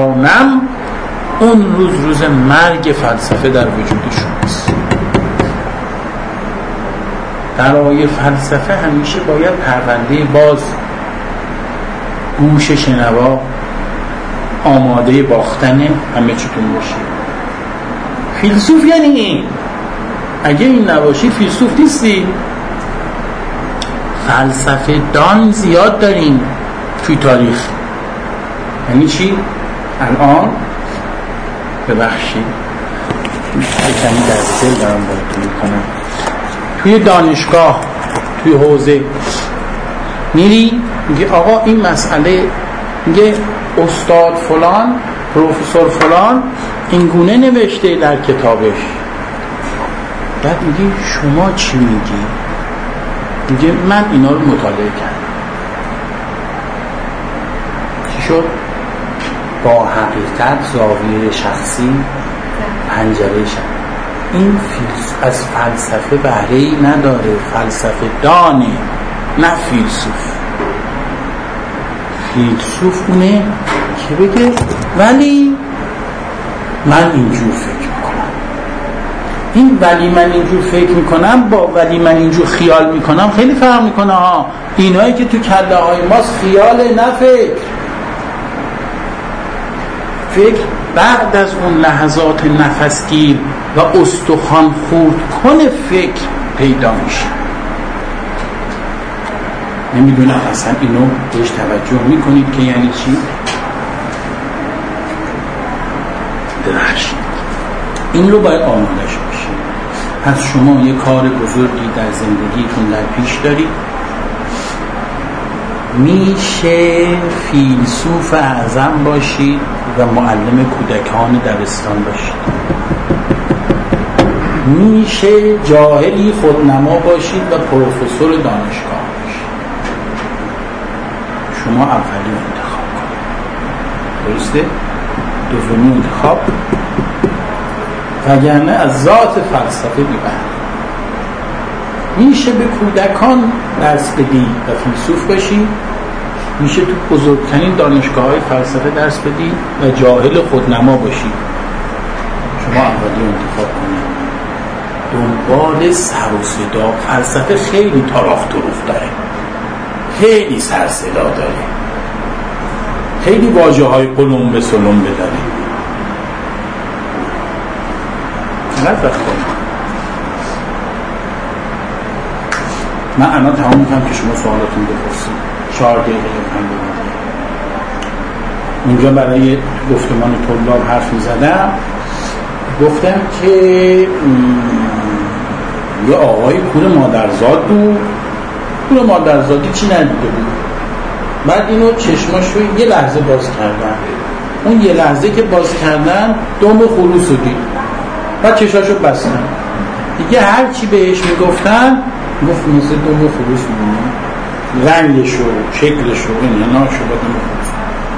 بگسترانم، اون روز مرگ فلسفه در وجود شماست. برای فلسفه همیشه باید پرونده باز، گوش شنوا آماده باختن همه چیتون باشه. فیلسوف یعنی این. اگه این نباشی فیلسوف نیستی. فلسفه دان زیاد داریم توی تاریخ. یعنی چی؟ الان ببخشید کمی در دل دارم باید میکنم، توی دانشگاه توی حوزه میری میگه آقا این مسئله، میگه استاد فلان پروفسور فلان این گونه نوشته در کتابش. بعد میگه شما چی میگی؟ میگه من اینا رو مطالعه کردم. چی شد؟ با حقیقت زاویه شخصی پنجره شد. این از فلسفه بهره‌ای نداره، فلسفه دانه نه فیلسوف. فیلسوف اونه که بگه ولی من اینجور فکر میکنم. این ولی من اینجور فکر میکنم با ولی من اینجور خیال میکنم خیلی فرق میکنه ها. اینایی که تو کله های ماست خیاله نه فکر بعد از اون لحظات نفسگیر و استخوان خورد کنه فکر پیدا میشه. نمیدونم اصلا اینو بهش توجه میکنید که یعنی چی؟ درشید این رو باید آمادش باشید. پس شما یه کار بزرگی در زندگیتون در پیش دارید. میشه فیلسوف اعظم باشید و معلم کودکان دبستان باشید. میشه جاهلی خودنما باشید و پروفسور دانشگاه باشید. شما اولی انتخاب کنید. درسته؟ دومی انتخاب، وگرنه از ذات فلسفه میبرد. میشه به کودکان درس بدی و فیلسوف باشی، میشه تو بزرگترین دانشگاه‌های فلسفه درس بدی و جاهل خودنما باشی. شما اولی انتخاب کنید. دنبال سر و صدا. فلسفه خیلی تاراف تروف داره، خیلی سر صدا داره، خیلی واژه‌های قلمبه سلمبه داره. فقط بخونید. من الان تمام میکنم که شما سوالاتون بپرسید. 4 دقیقه 5 دقیقه. اونجا برای گفتمان طلاب حرف میزدم، گفتم که یه آقای پول مادرزاد بود. پول مادرزادی چی ندیده بود. بعد اینو چشماشو یه لحظه باز کردن. اون یه لحظه که باز کردن دم خروس رو دید. بعد چشاشو بستن. دیگه هر چی بهش میگفتن گفت مثل دم خروس میمونه. رنگشو، شکلشو، انحناشو با دم خروس.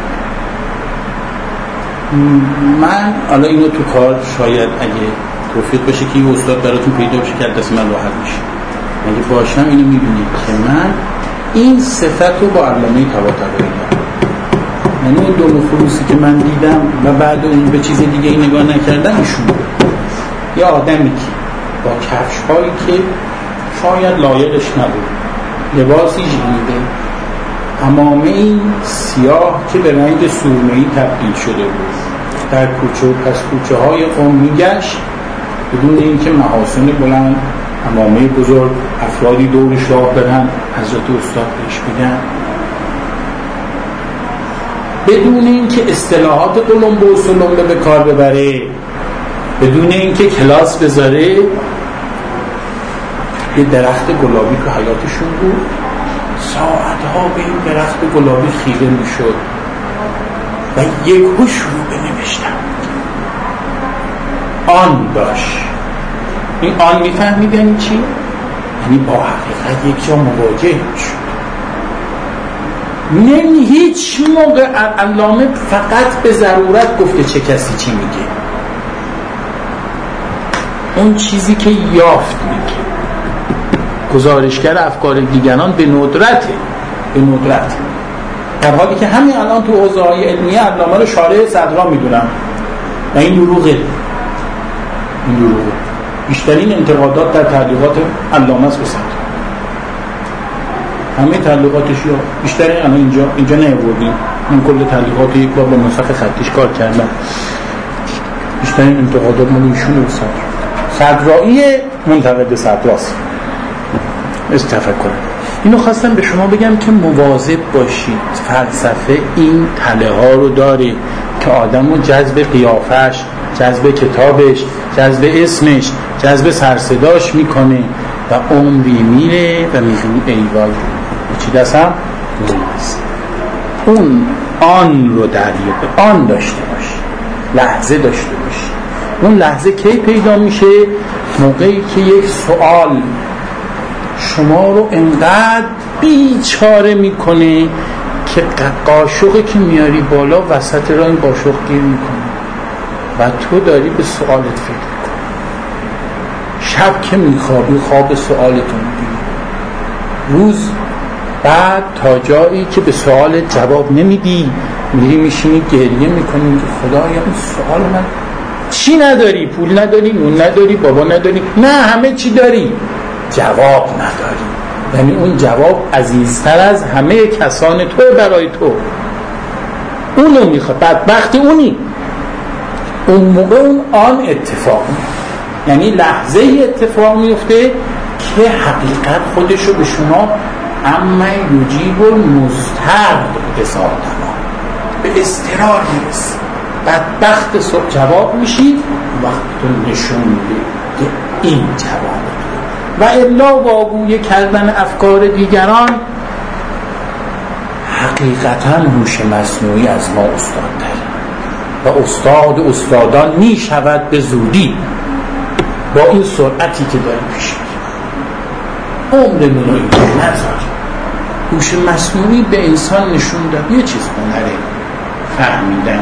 من حالا اینو تو کار شاید اگه توفیق بشه که یه استاد براتون پیدا بشه که دست من راحت میشه. اگه باشم اینو میبینید که من این صفت رو با علامه طباطبایی دارم. یعنی اون دم خروسی که من دیدم و بعد اون به چیز دیگه ای نگاه نکردم ایشون یه آدمی که با کفش هایی که شاید لایقش نبود، لباسی ژیلیده، عمامه‌ای سیاه که به رنگ سرمه‌ای تبدیل شده بود، در کوچه و پس کوچه های قم میگشت بدون اینکه محاسن بلند، عمامه بزرگ، افرادی دورش راه برن حضرت استاد بهش بگن، بدون اینکه اصطلاحات قلمبه و سلمبه به کار ببره، بدون اینکه کلاس بذاره، یه درخت گلابی که حیاتشون بود ساعتها به این درخت گلابی خیره میشد و یکو شروع به نوشتن. آن داشت. این آن میفهمیدن چی؟ یعنی با حقیقت یک جا مواجه شد. نمی هیچ موقع علامه فقط به ضرورت گفته چه کسی چی میگه. اون چیزی که یافت میگه. گزارشگر افکار دیگران به ندرته. در حالی که همین الان تو حوزه‌های علمیه علامه رو شارع صدرا میدونم و این دروغه. بیشترین انتقادات در تبلیغات علامه است به صدرا. همه تعلیقاتش یا بیشتر الان اینجا نیاوردیم. من کل تعلیقات یک بار با نسخ خطیش کار کردم. بیشتر انتقادات مال ایشونه به صدرایی منتقد صدراست. تفکر اینو خواستم به شما بگم که مواظب باشید. فلسفه این تله ها رو داره که آدم رو جذب قیافش، جذب کتابش، جذب اسمش، جذب سرصداش میکنه و عمری میره و میگه ای وای چی دستم نیست. اون آن رو دریافت، آن داشته باش، لحظه داشته باش. اون لحظه کی پیدا میشه؟ موقعی که یک سوال شما رو انقدر بیچاره میکنه که قاشقی که میاری بالا وسط را این قاشق گیر میکنه و تو داری به سوالت فکر میکنی. شب که میخوابی خواب سوالتو میبینی، روز بعد تا جایی که به سوالت جواب نمیدی میری میشینی گریه میکنی که خدایا این سوال من چی نداری؟ پول نداری، نون نداری، بابا نداری، نه همه چی داری، جواب نداری. یعنی اون جواب عزیزتر از همه کسان توی برای تو. اونو میخواد، بدبخت اونی. اون موقع اون آن اتفاق میفته، یعنی لحظه اتفاق میفته که حقیقت خودشو به شما اما یجیب المضطر بساطنا به اضطرار میرسه. بدبخت جواب میشید وقت نشون میده که این جواب و الا واگوی کردن افکار دیگران حقیقتا هوش مصنوعی از ما استاد داره و استاد استادان می شود به زودی با این سرعتی که داره پیش میره. عمرمون رو اینجا نذار. هوش مصنوعی به انسان نشون داد یه چیز هنره فهمیدن.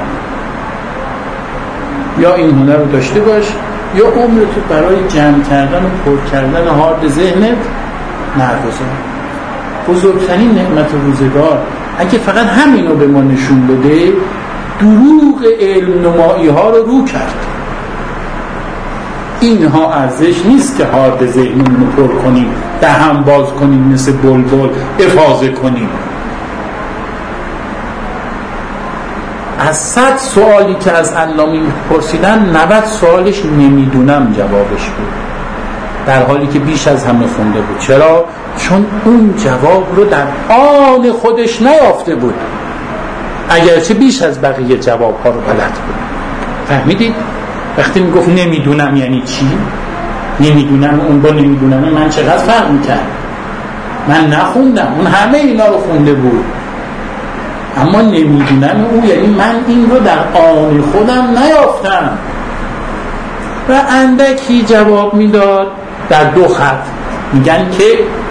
یا این هنر رو داشته باش یا عمرتو برای جمع کردن و پر کردن هارد ذهنت نگذار. بزرگترین نعمت روزگار اگه فقط همینو به ما نشون بده، دروغ علم نمایی ها رو کرد. اینها ارزش نیست که هارد ذهنمون رو پر کنیم، دهن باز کنیم مثل بلبل افاضه کنیم. از 100 سوالی که از علامه پرسیدن 90 سوالش نمیدونم جوابش بود، در حالی که بیش از همه خونده بود. چرا؟ چون اون جواب رو در آن خودش نیافته بود، اگرچه بیش از بقیه جواب ها رو بلد بود. فهمیدید؟ وقتی میگفت نمیدونم یعنی چی؟ نمیدونم، اون با نمیدونم من چقدر فرق میکرد؟ من نخوندم، اون همه اینا رو خونده بود، اما نمیدونم او یعنی من این رو در آن خودم نیافتم. و اندکی جواب میداد در 2 خط. میگن که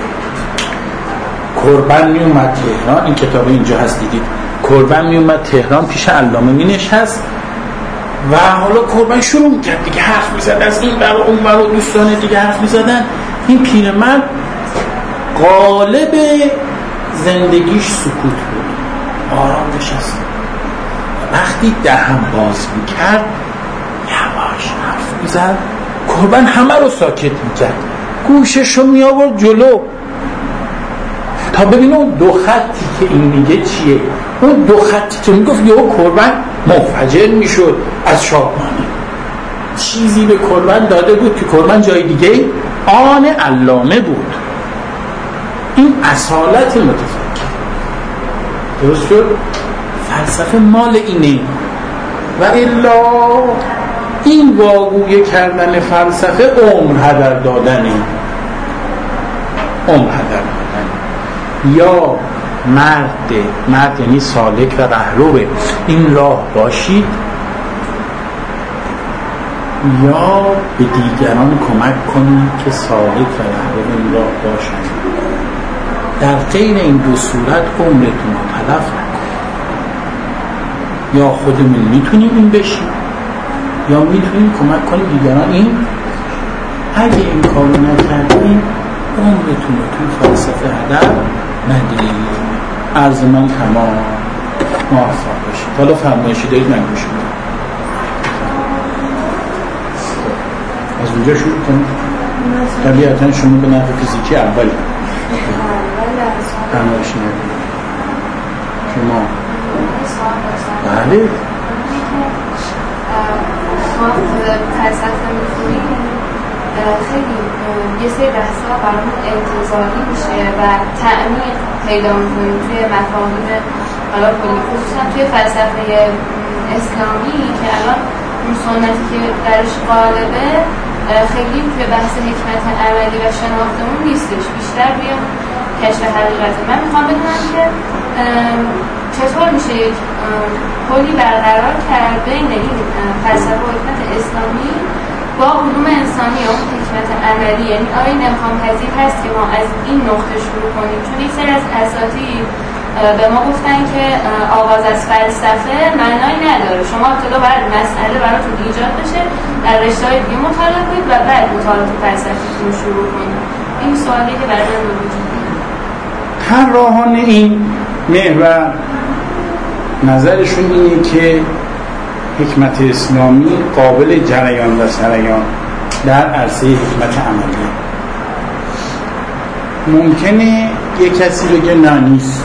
کربن میومد تهران، این کتاب اینجا هست دیدید، کربن میومد تهران پیش علامه مینشست و حالا کربن شروع میکرد دیگه حرف میزد، از این برای اون برای دوستان دیگه حرف میزدن. این پیرمرد غالب زندگیش سکوت بود، آرام نشست. وقتی دهن باز میکرد یواش حرف میزد، کربن همه رو ساکت میکرد، گوششو میآورد جلو تا ببینه اون 2 خطی که این میگه چیه. اون 2 خطی که میگفت یهو کربن منفجر میشد از شادمانی. چیزی به کربن داده بود که کربن جای دیگه آن علامه بود. این اصالت متفکر. درست شد؟ فلسفه مال اینه. و الا این واگوی کردن فلسفه عمر هدر دادنه. عمر هدر دادنه. یا مرد یعنی سالک و رهروه این راه باشید، یا به دیگران کمک کنید که سالک و رهرو این راه باشند. در غیر این 2 صورت عمرتون رو تلف نکنید. یا خودمون میتونیم این بشیم یا میتونیم کمک کنیم دیگران این. اگه این کارو نکردیم عمرتون رو توی فلسفه هدر ندید. عرض من تمام. موفق باشید. حالا فرمایشی دارید من گوش میدم. از اونجا شروع کنید. طبیعتا شما به نحو فیزیکی اولی فرمایش ندید. شما بله شما فلسفه می‌خونید خیلی یه سری بحث‌ها برامون انتزاعی میشه و تعمیق پیدا می‌کنیم توی مفاهیم حالا کلی، خصوصا توی فلسفه اسلامی که الان اون سنتی که درش غالبه خیلی توی بحث حکمت عملی و شناختمون نیستش، بیشتر روی کشف حقیقته. من میخوام بدونم که چطور میشه یک پلی برقرار کرد بین این فلسفه و حکمت اسلامی با علوم انسانی یا اون حکمت عملی؟ یعنی آیا این امکان پذیر هست که ما از این نقطه شروع کنیم؟ چون یک سری از اساتید به ما گفتن که آغاز از فلسفه معنایی نداره، شما ابتدا باید مسئله براتون ایجاد بشه، در رشته‌های دیگه مطالعه کنید و بعد مطالعات فلسفیتون شروع کنید. این سوالی که برای من وجود داره. طراحان این محور نظرشون اینه که حکمت اسلامی قابل جریان و سریان در عرصه حکمت عملی. ممکنه یک کسی بگه نه نیست،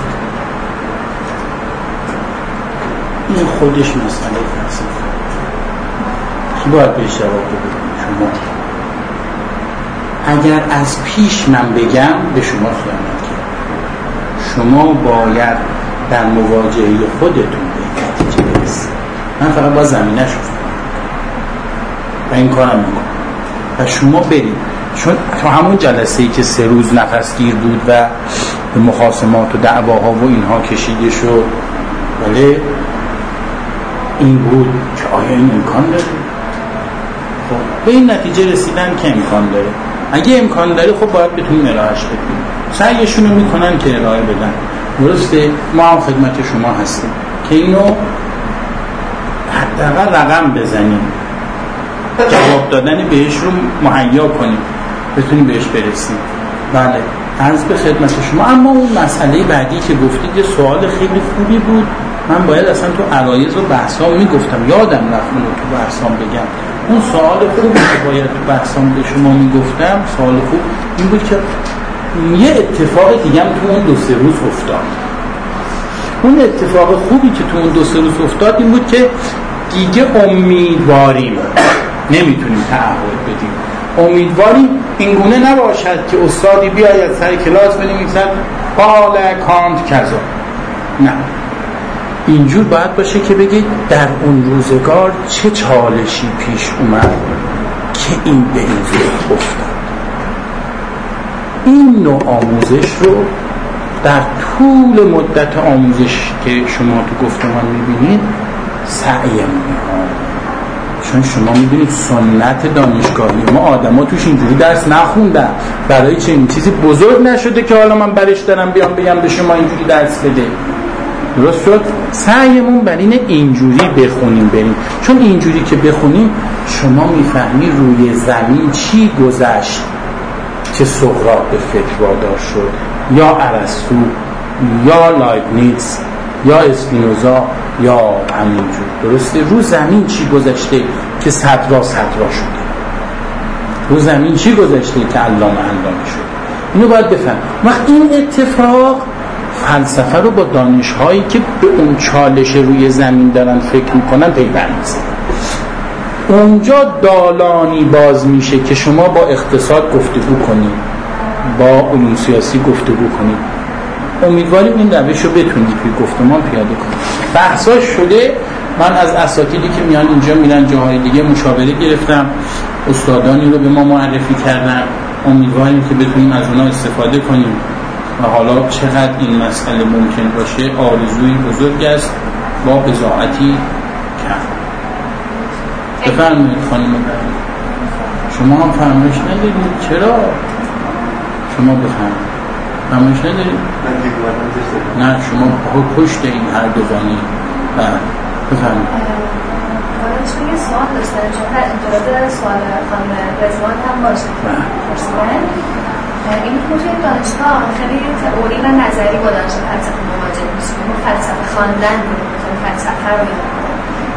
این خودش مسئله فلسفه. کی باید بهش جواب بده؟ شما. اگر از پیش من بگم به شما خیانت کردم. شما باید در مواجهه خودتون به نتیجه برسید. من فقط با زمینه شفتم و این کارم میکنم و شما برید. چون تو همون جلسه‌ای که 3 روز نفسگیر بود و به مخاصمات و دعواها و اینها کشیده شد، ولی این بود که آیا این امکان داره؟ خب به این نتیجه رسیدن که امکان داره. اگه امکان داره خب باید بتونیم ارائهش بدیم. سعیشون رو میکنن که ارائه بدن. درسته؟ ما هم خدمت شما هستیم که اینو حداقل رقم بزنیم، جواب دادن بهش رو مهیا کنیم، بتونیم بهش برسیم. بله عرض به خدمت شما. اما اون مسئله بعدی که گفتید یه سوال خیلی خوبی بود. من باید اصلا تو عرایض و بحثام میگفتم، یادم رفت اون رو تو بحثام بگم. اون سوال خوبی که باید تو بحثام به شما میگفتم، سوال خوب این بود که یه اتفاق دیگه هم تو اون 2-3 روز افتاد. اون اتفاق خوبی که تو اون 2-3 روز افتاد این بود که دیگه امیدواریم نمیتونیم تعهد بدیم. امیدواریم اینگونه نباشد که استادی بیاید سر کلاس بنویسد قال کانت کذا. نه، اینجور باید باشه که بگید در اون روزگار چه چالشی پیش اومد که این به این صورت افتاد. این نوع آموزش رو در طول مدت آموزش که شما تو گفتمان میبینید سعی میکنم. چون شما میدونید سنت دانشگاهی ما آدم ها توش اینجوری درس نخوندن، برای چنین چیزی بزرگ نشده که حالا من برش دارم بیام بگم به شما اینجوری درس بده. درست شد؟ سعیمون بر اینه اینجوری بخونیم بریم، چون اینجوری که بخونیم شما میفهمی روی زمین چی گذشت که سقراط به فکر وادار شد، یا ارسطو یا لایبنیتس یا اسپینوزا یا همینجور. درسته؟ رو زمین چی گذشته که صدرا شده، رو زمین چی گذشته که علامه شد. اینو باید بفهم. وقت این اتفاق فلسفه رو با دانش‌هایی که به اون چالش روی زمین دارن فکر میکنن پیوند میزنه. اونجا دالانی باز میشه که شما با اقتصاد گفتگو کنید، با علوم سیاسی گفتگو کنید. امیدواریم این روش رو بتونید توی گفتمان پیاده کنید. بحثاش شده. من از اساتیدی که میان اینجا میرن جاهای دیگه مشاوره گرفتم، استادانی رو به ما معرفی کردن. امیدواریم که بتونیم از اونها استفاده کنیم و حالا چقدر این مسئله ممکن باشه آرزوی بزرگ است با بضاعتی کم. بفرمایید خانم برای شما هم فرمایش ندارید؟ چرا؟ شما بفرمایید. فرمایش ندارید؟ نه شما پشت این هر دوانی. بفرمایید. چون یه سوال داشتن، چون در انتظار سوال خانم رضوان هم باشه پرسیدن این توی دانشگاه خیلی تئوری و نظری با دانش فلسفه مواجه میشیم. فلسفه خواندن می‌کنیم، فلسفه رو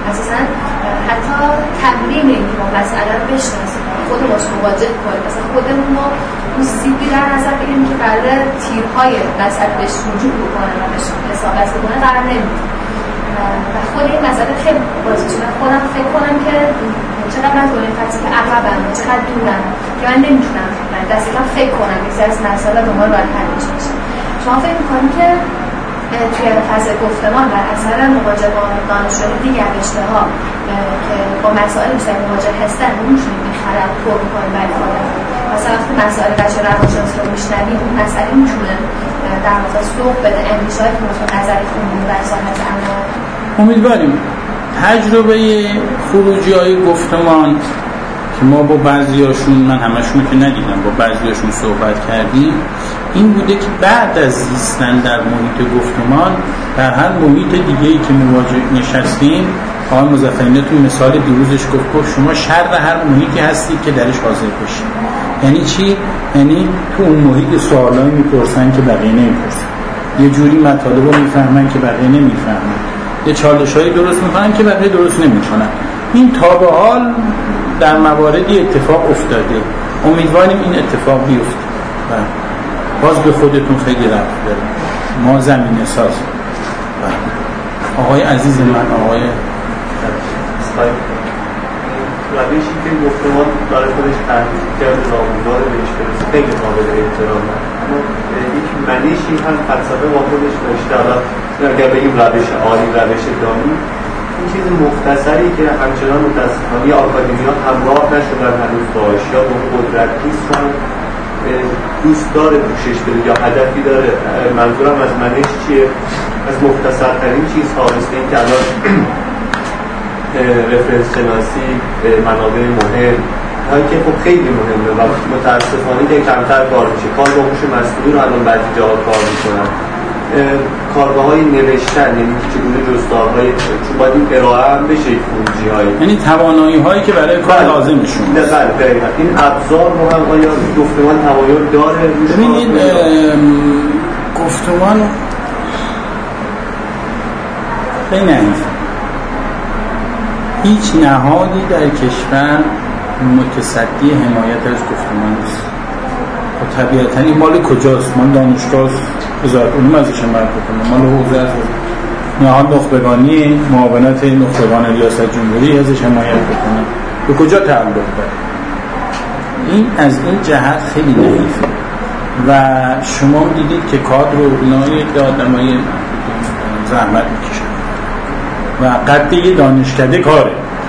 اساسا حتی تمرین اینکه ما مسئله رو بشناسیم خودمون باش مواجه کنیم، مثلا خودمون رو اون سیبی در نظر بگیریم که قراره تیرهای مسئله بهش رجوع بکنه و بهش اصابت بکنه قرار نمیدیم و خود این مسئله خیلی بازی شده. خودم فکر کنم که چقدر من دونه فلسفه عقبم و چقدر دورم که من نمیتونم دست کم فکر کنم یکی از مسئله دنبال باید حل بشه. شما فکر میکنیم که توی فاز گفتمان بر اثر مواجهه با دانشجویان دیگر رشته‌ها که با مسائل بیشتر مواجه هستن میتونیم این خلل پر بکنیم برای خودمون. مثلا وقتی مسائل بچه روانشناسی رو میشنویم اون مسئله میتونه در واقع سوق بده اندیشه‌ای که مثلا نظری خوندیم در ساحت عمل. امیدواریم تجربه خروجی‌های گفتمان که ما با بعضیاشون، من همشون که ندیدم، با بعضیاشون صحبت کردیم، این بوده که بعد از زیستن در محیط گفتمان در هر محیط دیگه‌ای که مواجه نشستیم، آقای مظفری تو مثال دیروزش گفت شما شر هر محیطی هستید که درش حاضر باشید. یعنی چی؟ یعنی تو اون محیط سوالایی میپرسن که بقیه نمیپرسن، یه جوری مطالب رو میفهمن که بقیه نمیفهمن، یه چالش‌هایی درست میکنن که بقیه درست نمیکنن. این تا به حال در مواردی اتفاق افتاده، امیدواریم این اتفاق بیفته. باز به خودتون خیلی ربط داره، ما زمینه ساز. آقای عزیز من، آقای روشی که گفتمان داره خودش تحقیق کرده نامگذار بهش برسه خیلی قابل احترامه، اما یک منشی هم فلسفه با خودش داشته. حالا اگر بگیم روش عالی، روش دانی، این چیز مختصری که همچنان متاسفانه آکادمیا همراه نشدن هنوز باهاش یا با قدرت نیستن دوست داره پوشش بده یا هدفی داره. منظورم از منش چیه؟ از مختصرترین چیز هاست این که الان رفرنس شناسی، منابع مهم که خب خیلی مهمه و متاسفانه که کمتر کار میشه. کار با هوش مصنوعی رو الان بعضی جاها کار میکنن، کارگاه‌های نوشتن، یعنی که چگونه جستارهای چون باید این ارائه هم بشه خروجی‌های، یعنی توانایی‌هایی که برای کار لازمشون نه دقیقاً این ابزار رو هم آیا گفتمان تمایل داره؟ ببینید گفتمان خیلی نهیست، هیچ نهادی در کشور متصدی حمایت از گفتمان نیست. و طبیعتاً این مال کجاست؟ مال دانشگاه وزارت علوم ازش حمایت بکنه، مال حوزه از نهاد نخبگانی معاونت نخبگان ریاست جمهوری ازش حمایت بکنه. به کجا تعلق داره؟ این از این جهت خیلی ضعیفه و شما دیدید که کادر و اینای آدمای زحمت میکشن و قد یه دانشکده کاره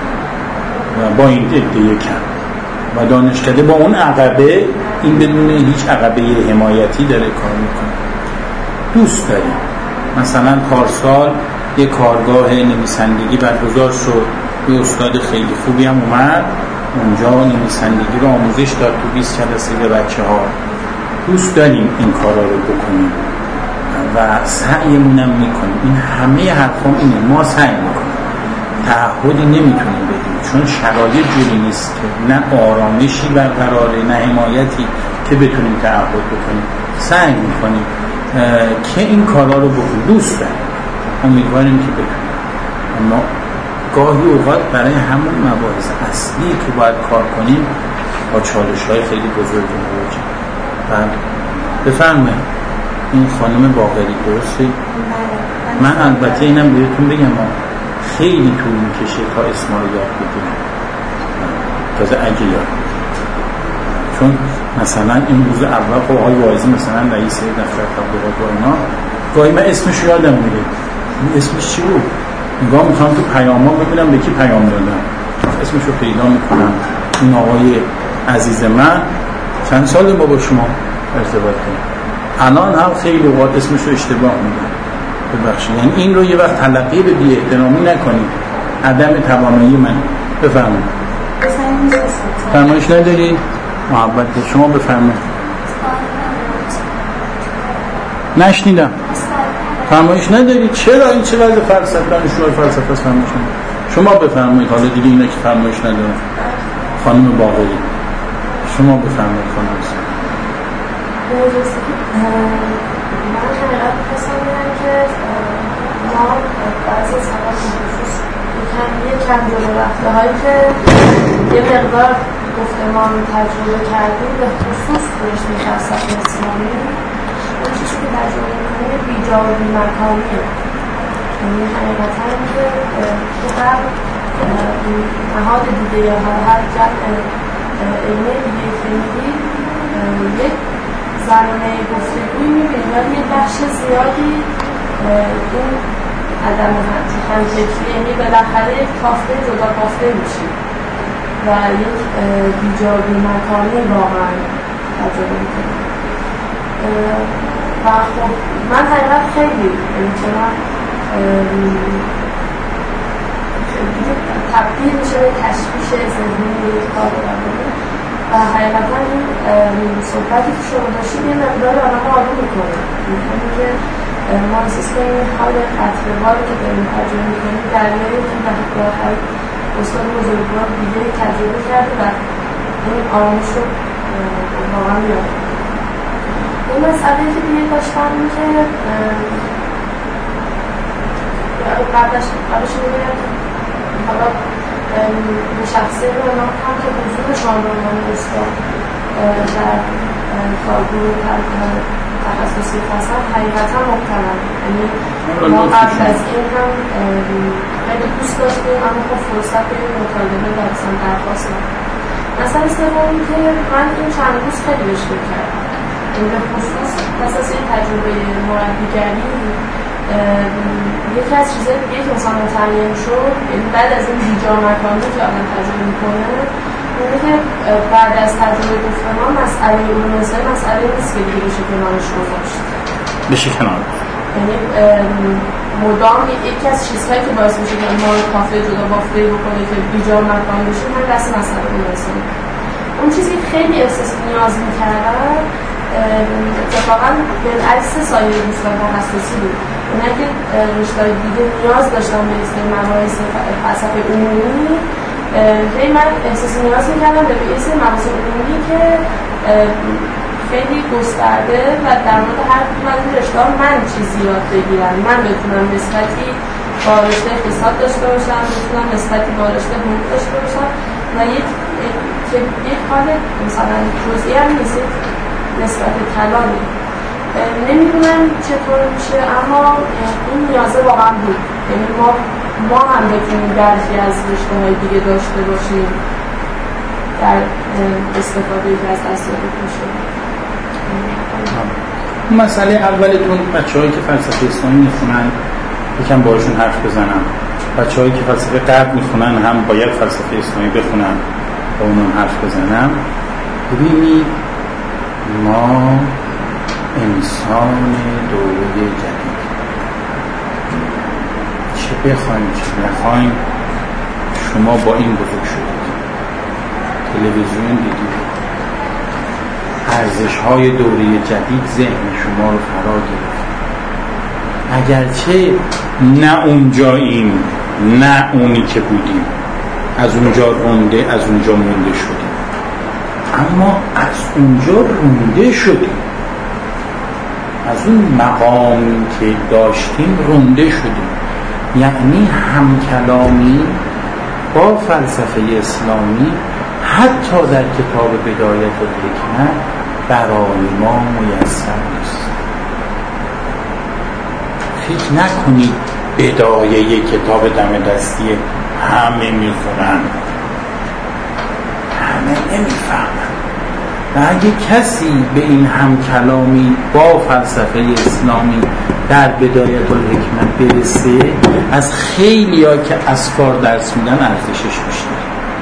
و با این عده کم و دانشکده با اون عقبه، این بدون هیچ عقبه حمایتی داره کار میکنه. دوست داریم مثلا پارسال یه کارگاه نویسندگی برگزار شد، یه استاد خیلی خوبی هم اومد اونجا نویسندگی رو آموزش داد تو 20 جلسه به بچه‌ها. دوست داریم این کارا رو بکنیم و سعیمون هم میکنیم. این همه حرفام اینه، ما سعی میکنیم، تعهدی نمیتونیم بدیم چون شرایط جوری نیست که نه آرامشی برقراره نه حمایتی که بتونیم تعهد بکنیم. سعی میکنیم که این کارا رو بکنیم، دوست داریم، امیدواریم که بتونیم، اما گاهی اوقات برای همون مباحث اصلی که باید کار کنیم با چالش‌های خیلی بزرگ مواجهیم. بعد بفرمایید این خانم باقری درسته؟ من البته اینم بهتون بگم خیلی طول میکشه تا اسما رو یاد بگیرم، تازه اگه یاد چون مثلا این روز اول خب آقای واعظی مثلا رئیس دفتر تبلیغات و اینا گاهی من اسمش رو یادم میره، اسمش چی بود؟ نگاه میکنم تو پیام ها ببینم به کی پیام دادم، اسمش رو پیدا میکنم. این آقای عزیز من چند سال ما با شما ارتباط کنیم، الان هم خیلی اوقات اسمش رو اشتباه میدم، ببخشید. یعنی این رو یه وقت تلقی به بی احترامی نکنید، عدم توانایی من. بفرمایید. فرمایش نداری؟ محبت شما بفرمایید. نشنیدم. فرمایش نداری؟ چرا این چه وضع فلسفه دانشجوی فلسفه است؟ فرمایش نداری. شما بفرمایید. حالا دیگه اینا که فرمایش ندارن. خانم باقری شما بفرمایید. خانم من خیلی خواستم بگم که ما بعضی از حالات نفوس کم جلو رفته هایی که یه مقدار گفتمان تجربه کردیم به خصوص توش فلسفه اسلامی اون چیزی که تجربه میکنه بیجا و بی‌مکانیه. یعنی حقیقتا که تو هر نهاد دیگه یا هر جمع علمی دیگه که میدید یک زمینه گفتگویی میبینید ولی یه بخش زیادی این عدم همفکری، یعنی بالاخره یک کافه جدا کافه میشید و یک بیجا بی‌مکانی واقعا تجربه میکنید. و خب من حقیقت خیلی چنان تبدیل میشه به تشویش ذهنی یک کار برداره و حقیقتا این صحبتی که شما داشتید یه مقدار آدم آروم میکنه، میکنه که ما احساس کنیم این حال قطره‌واری که داریم تجربه میکنیم دریایی که بالاخره استاد بزرگوار دیگه تجربه کرده و این آرامش رو واقعا میاد. این مسئله که دیگه داشتم این که قبلش میگویم حالا به شخصی رو اعلام کنم که حضور شاهنامه استاد در کارگروه تخصصی فصل حقیقتا محترم. یعنی ما قبل از این هم خیلی دوست داشتیم اما خب فرصت به این مطالبه درستان درخواست نکنم. مثلا سومی که من این چند روز خیلی بهش فکر کردم، این به خصوص اساس این تجربه مربیگری یکی از چیزایی دیگه که مثلا متعین شد، یعنی بعد از این بیجا مکانی که آدم تجربه میکنه اینه که بعد از تجربه گفتمان مسئله علوم انسانی مسئله نیست که دیگه بشه کنارش گذاشت، بشه کنار، یعنی مدام یکی از چیزهایی که باعث میشه که ما کافه جدا بافته بکنه که بیجا مکانی بشه من دست مسئله علوم انسانی. اون چیزی که خیلی احساس نیاز میکردم اتفاقا بالعکس سایر دوستان تخصصی بود، اینه که رشته‌های دیگه نیاز داشتم به این مباحث فلسفه عمومی. من احساس نیاز میکردم به این مباحث عمومی که خیلی گسترده و در مورد هر کدوم از این رشته‌ها من چیزی یاد بگیرم، من بتونم نسبتی با رشته اقتصاد داشته باشم، بتونم نسبتی با رشته حقوق داشته باشم و یک حال مثلا جزئی هم نیست، نسبت کلامی نمیدونم چطور میشه، اما این نیازه واقعا بود. یعنی ما هم بتونیم درکی از رشته‌های دیگه داشته باشیم در استفاده از اساسیات میشه. مسئله اولتون بچه‌هایی که فلسفه اسلامی میخونن یکم باشون حرف بزنم، بچه‌هایی که فلسفه غرب میخونن هم باید فلسفه اسلامی بخونن با اونم حرف بزنم. ببینید ما انسان دوره جدید، چه بخوایم چه نخوایم، شما با این بزرگ شدید، تلویزیون دیدید، ارزش‌های دوره جدید ذهن شما رو فرا گرفت. اگرچه نه اونجاییم نه اونی که بودیم، از اونجا رونده از اونجا مونده شدیم، اما از اونجا رونده شدیم، از اون مقامی که داشتیم رونده شدیم. یعنی همکلامی با فلسفه اسلامی حتی در کتاب بدایت الحکمت برای ما میسر نیست. فکر نکنید بدایه کتاب دم دستی همه میخونن، همه نمیفهمن. و اگه کسی به این همکلامی با فلسفه اسلامی در بدایت الحکمت برسه، از خیلیا که اسفار درس میدن ارزشش بیشتر.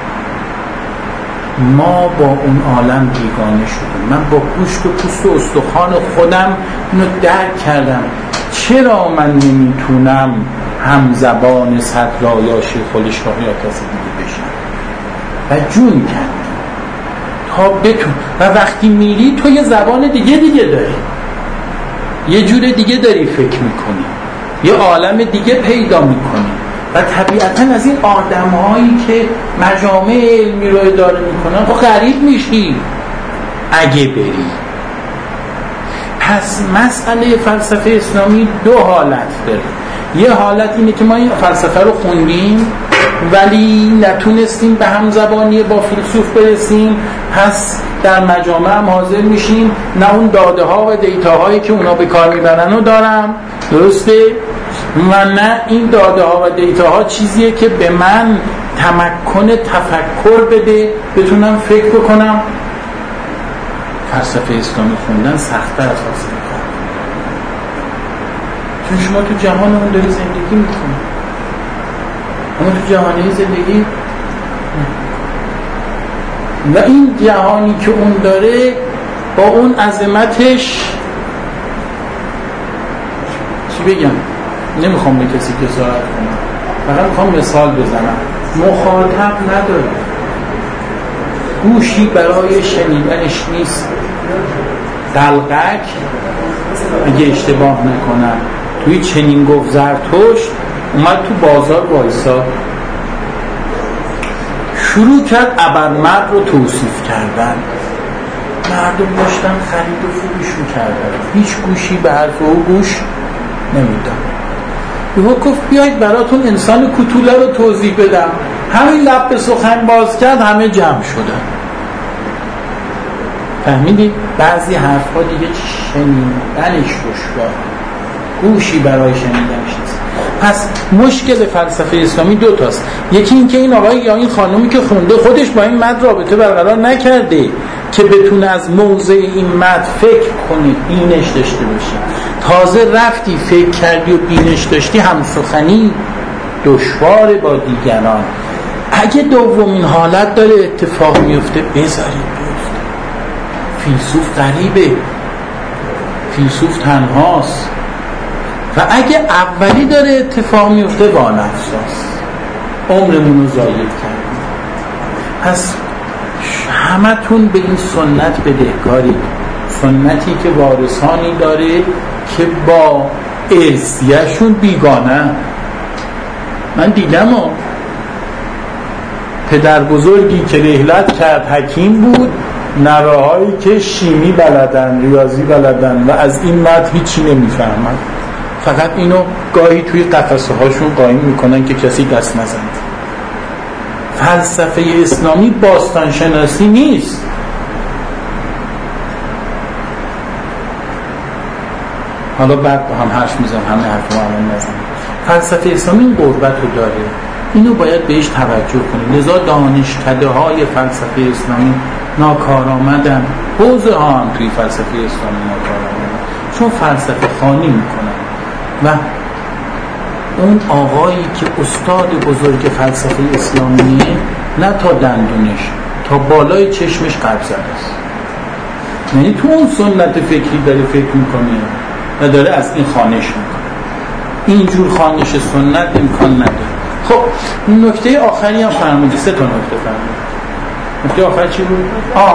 ما با اون عالم بیگانه شدیم. من با گوشت و پوست و استخوان خودم اینو درک کردم. چرا من نمیتونم هم زبان صدرا یا شیخ الاشراق یا کسی دیگه بشم؟ و جون کردم تا بتون. و وقتی میری تو یه زبان دیگه داری، یه جور دیگه داری فکر میکنی، یه عالم دیگه پیدا میکنی و طبیعتاً از این آدم‌هایی که مجامع علمی رو اداره میکنن خب غریب میشی اگه بری. پس مسئله فلسفه اسلامی دو حالت داره. یه حالت اینه که ما این فلسفه رو خوندیم ولی نتونستیم به همزبانی با فیلسوف برسیم، پس در مجامع هم حاضر میشیم نه اون داده ها و دیتا هایی که اونا به کار میبرن رو دارم، درسته؟ و نه این داده ها و دیتا ها چیزیه که به من تمکن تفکر بده، بتونم فکر بکنم. فلسفه اسلامی خوندن سخت‌تر از حاصل کار، چون شما تو جهان اون داری زندگی میکنی، اما تو جهانی زندگی و این جهانی که اون داره با اون عظمتش، چی بگم، نمیخوام به کسی جسارت کنم، فقط میخوام مثال بزنم. مخاطب نداره، گوشی برای شنیدنش نیست. دلقک اگه اشتباه نکنم توی چنین گفت زرتشت اومد تو بازار وایساد، شروع کرد ابرمرد رو توصیف کردن، مردم داشتن خرید و فروش می‌کردن، هیچ گوشی به حرف او گوش نمیدن. یهو گفت بیایید براتون انسان کوتوله رو توضیح بدم. همین لب به سخن باز کرد، همه جمع شدن. فهمیدید؟ بعضی حرفا دیگه شنیدنش دشوار، گوشی برای شنیدنش نیست. پس مشکل فلسفه اسلامی دو تاست. یکی این که این آقای یا این خانومی که خونده خودش با این متن رابطه برقرار نکرده که بتونه از موضع این متن فکر کنی، بینش داشته باشه. تازه رفتی فکر کردی و بینش داشتی، همسخنی دشوار با دیگران. اگه دومین حالت داره اتفاق میفته، بذارید بیفته. فیلسوف غریبه، فیلسوف تنهاست. و اگه اولی داره اتفاق میفته، با نفساست، عمرمون رو ضایع کردیم. پس همتون به این سنت بدهکاری، سنتی که وارثانی داره که با ارثیه‌شون بیگانه. من دیدم پدر بزرگی که رحلت کرد حکیم بود، نوه‌هایی که شیمی بلدن، ریاضی بلدن و از این متن هیچی نمیفهمن، فقط اینو گاهی توی قفسه هاشون قایم میکنن که کسی دست نزنه. فلسفه اسلامی باستان شناسی نیست. حالا بعد با هم حرف میزنم، همه حرف رو همون نزنم. فلسفه اسلامی این قربت رو داره، اینو باید بهش توجه کنیم. لذا دانشکده های فلسفه اسلامی ناکارآمدن، حوزه ها هم توی فلسفه اسلامی ناکارآمدن، چون فلسفه خوانی میکنن و اون آقایی که استاد بزرگ فلسفه اسلامیه نه تا دندونش تا بالای چشمش قبض است، یعنی تو اون سنت فکری داره فکر میکنه و داره از این خوانش میکنه. اینجور خوانش سنت امکان نداره. خب نکته آخری هم فرمودی، 3 تا نکته فرمودی. نکته آخر چی بود؟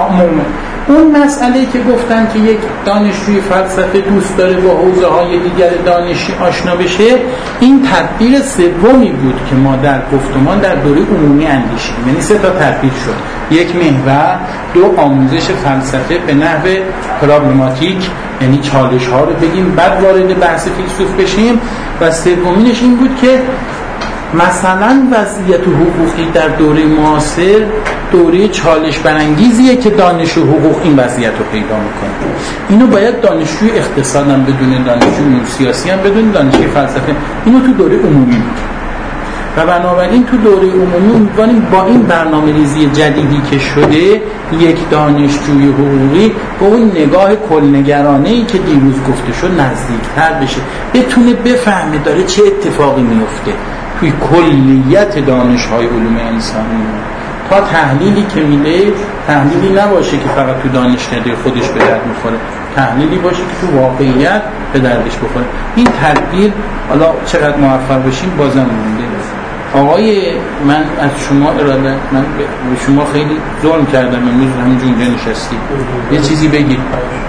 اون مسئله که گفتن که یک دانشجوی فلسفه دوست داره با حوزه های دیگر دانشی آشنا بشه، این تدبیر سومی بود که ما در گفتمان در دوره عمومی اندیشیدیم. یعنی 3 تا تدبیر شد: 1 محور، 2 آموزش فلسفه به نحو پرابلماتیک، یعنی چالش ها رو بگیم بعد وارد بحث فیلسوف بشیم، و سومینش این بود که مثلا وضعیت حقوقی در دوره معاصر دوره چالش برانگیزیه که دانش حقوق این وضعیت رو پیدا میکنه. اینو باید دانشجوی اقتصاد هم بدونه، دانشجوی سیاسی هم بدونه، دانشجوی فلسفه. اینو تو دوره عمومی بود و بنابراین تو دوره عمومی امیدواریم با این برنامه‌ریزی جدیدی که شده یک دانشجوی حقوقی با اون نگاه کلنگرانه‌ای که دیروز گفته شد نزدیکتر بشه، بتونه بفهمه داره چه اتفاقی میفته توی کلیت دانش‌های علوم انسانی، تا تحلیلی که میده تحلیلی نباشه که فقط تو دانشکده خودش به درد میخوره، تحلیلی باشه که تو واقعیت به دردش بخوره. این تدبیر حالا چقدر موفق بشیم بازم مونده. آقای من از شما اراده، من به شما خیلی ظلم کردم امروز همینجا نشستی، یه چیزی بگید،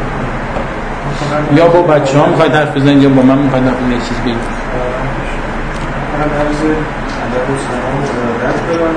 یا با بچه ها میخواید حرف بزنید یا با من میخواید حرف بزنید، یه چیز بگید. من عرض ادب و سلام و ارادت دارم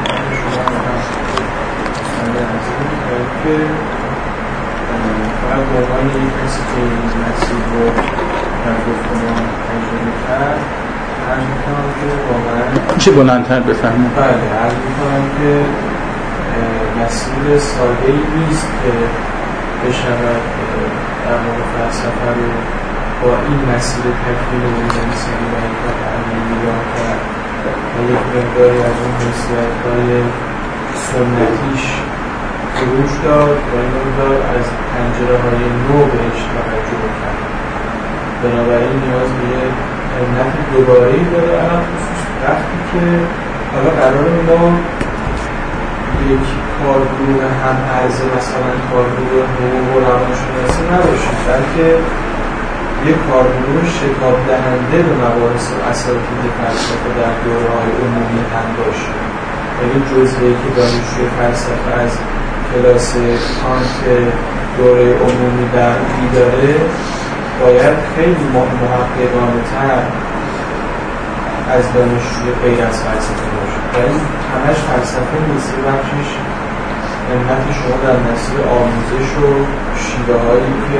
که فقط به عنوان یک کسی که این مسیر رو در گفتمان تجربه کرد عرض میکنم که واقعا چه بلندتر بفهمم؟ بله عرض میکنم که مسئول ساده ای نیست که بشود در واقع فلسفه رو با این مسئله تکمیل نویسندگی و حکمت عملی نگاه کرد و یک مقداری از اون حیثیت‌های سنتیش خروج داد و این مقدار از پنجره‌های نو بهش توجه کرد. بنابراین نیاز به یک علت دوباره‌ای داره، الان خصوص وقتی که حالا قرار ما یک کارگروه هم عرضه مثلا کارگروه حقوق و روانشناسی نباشیم، بلکه یک کارگروه شتاب دهنده به مباحث و اساتید فلسفه در دوره‌های عمومی هم باشیم. یعنی جزئی‌ای که دانشجوی فلسفه از کلاس کانت دوره عمومی درکی داره باید خیلی محققانه‌تر از دانشجوی غیر از فلسفه باشه. یعنی همش فلسفه نیست، بخشش علت شما در مسیر آموزش و شیوه‌هایی که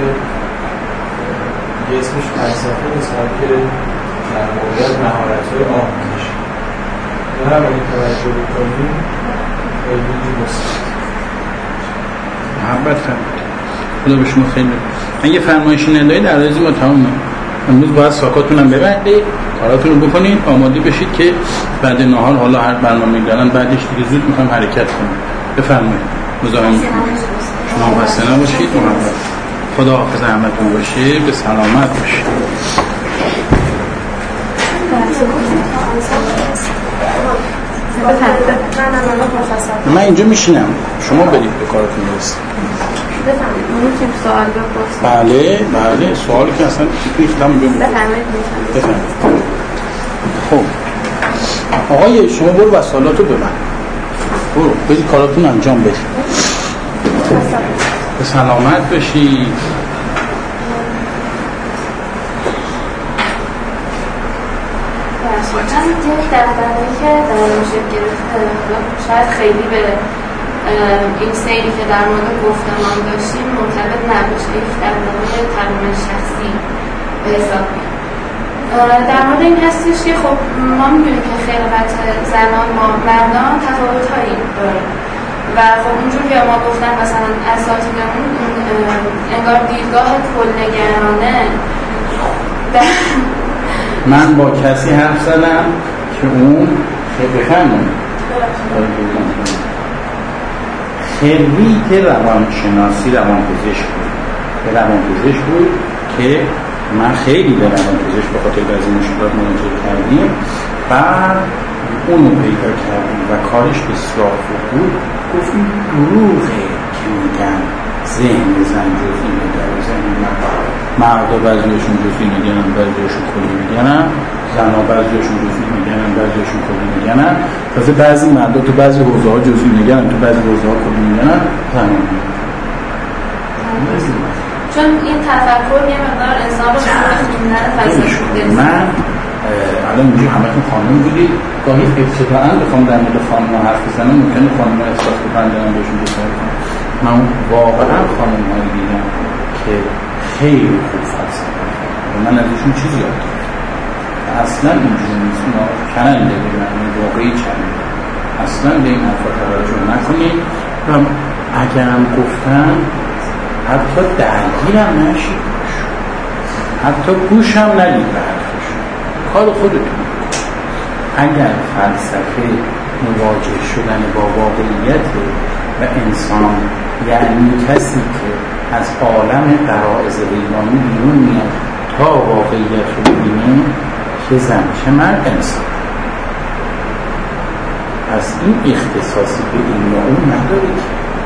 اسمش فلسفه نیست که در مورد مهارت‌های آموزش دارم این توجه بکنیم خیلی مستقیم محبت فرمود. خدا به شما خیلی من یه فرمایشی نداری در رازی ما تمام امروز باید ساکاتونم ببندید، کاراتون رو بکنید، آماده بشید که بعد نهار حالا هر برنامه‌ای دارن بعدش دیگه زود میخوام حرکت کنیم. بفرمایید. مزاحم شما خسته نباشید. محبت. خدا حافظ همتون باشه. به سلامت باشید. من اینجا میشینم، شما برید به کارتون برسید. میتونیم سوال بپرسیم؟ بله سوالی که اصلا نیفتم بفرمایید. خب آقای شما برو وسالاتو ببند، برو برید کاراتون انجام بدید. به سلامت باشید. من یک دقیقه که در موشک گرفته شاید خیلی به این سیری که در مورد گفتمان داشتیم مرتبط نباشه، یک دقیقه تقریبا شخصی به حساب میاد. در مورد این هستش که خب ما میدونیم که خلقت زنان با مردان تفاوت‌هایی داره و خب اونجور که ما گفتن مثلا اساتیدمون انگار دیدگاه کلنگرانه من با کسی حرف زدم که اون بفهمون خریت روانشناسی روانپزشک بود که من خیلی به روانپزشک به خاطر بعضی مشکلات مراجعه کردیم و اونو پیدا کردیم و کارش بسیار خوب بود. گفتیم دروغه که میگن ذهن زن جزئی در ذهن مردا بعضیشون جزئی میگنن، بعضیشون کلی میگنن، زنها بعضیشون جزئی میگنن، بعضیشون کلی میگنن. تازه بعضی مردا تو بعضی حوزه‌ها جزئی میگنن، تو بعضی حوزه‌ها کلی میگنن. چون این تفکر یه مقدار انسان رو خوندن فلسفه می‌کنه. من الان اینجا همتون خانم بودید، گاهی ابتداءً بخوام در مورد خانم‌ها حرف بزنم ممکنه خانم‌ها احساس بکنن دارم بهشون بسیار کنم. من واقعا خانم‌هایی دیدم که خیلی خوب فلسفه و من ازشون چیزی یاد گرفتم. اصلا اینجوری نیست، اونا کننده بودن، واقعی چنده. اصلا به این حرفا توجه نکنید و اگرم گفتم حتی درگیرم نشید، حتی گوشم ندید به حرفشون، کار خودتون. اگر فلسفه مواجه شدن با واقعیت و انسان یعنی کسی که از عالم غرایز حیوانی بیرون میاد تا واقعیت رو ببینه، چه زن چه مرد انسان. از این اختصاصی به این یا اون نداره.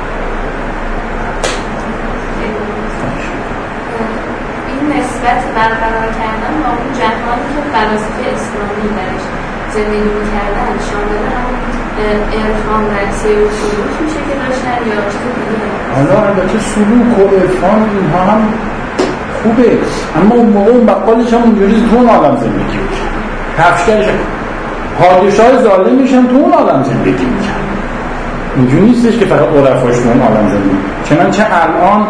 نسبت برقرار کردن با اون جهانی که فلاسفه اسلامی درش زندگی می‌کردن شامل همون عرفان و سیر و سلوک میشه که داشتن یا چیز دیگه؟ حالا البته سلوک و عرفان اینها هم خوبه، اما اون موقع اون بقالش هم اونجوری تو اون عالم زندگی می‌کرد، کفشگرش پادشاه ظالمش هم تو اون عالم زندگی می‌کرد. اینجوری نیستش که فقط عرفاش تو اون عالم زندگی. چنانچه الان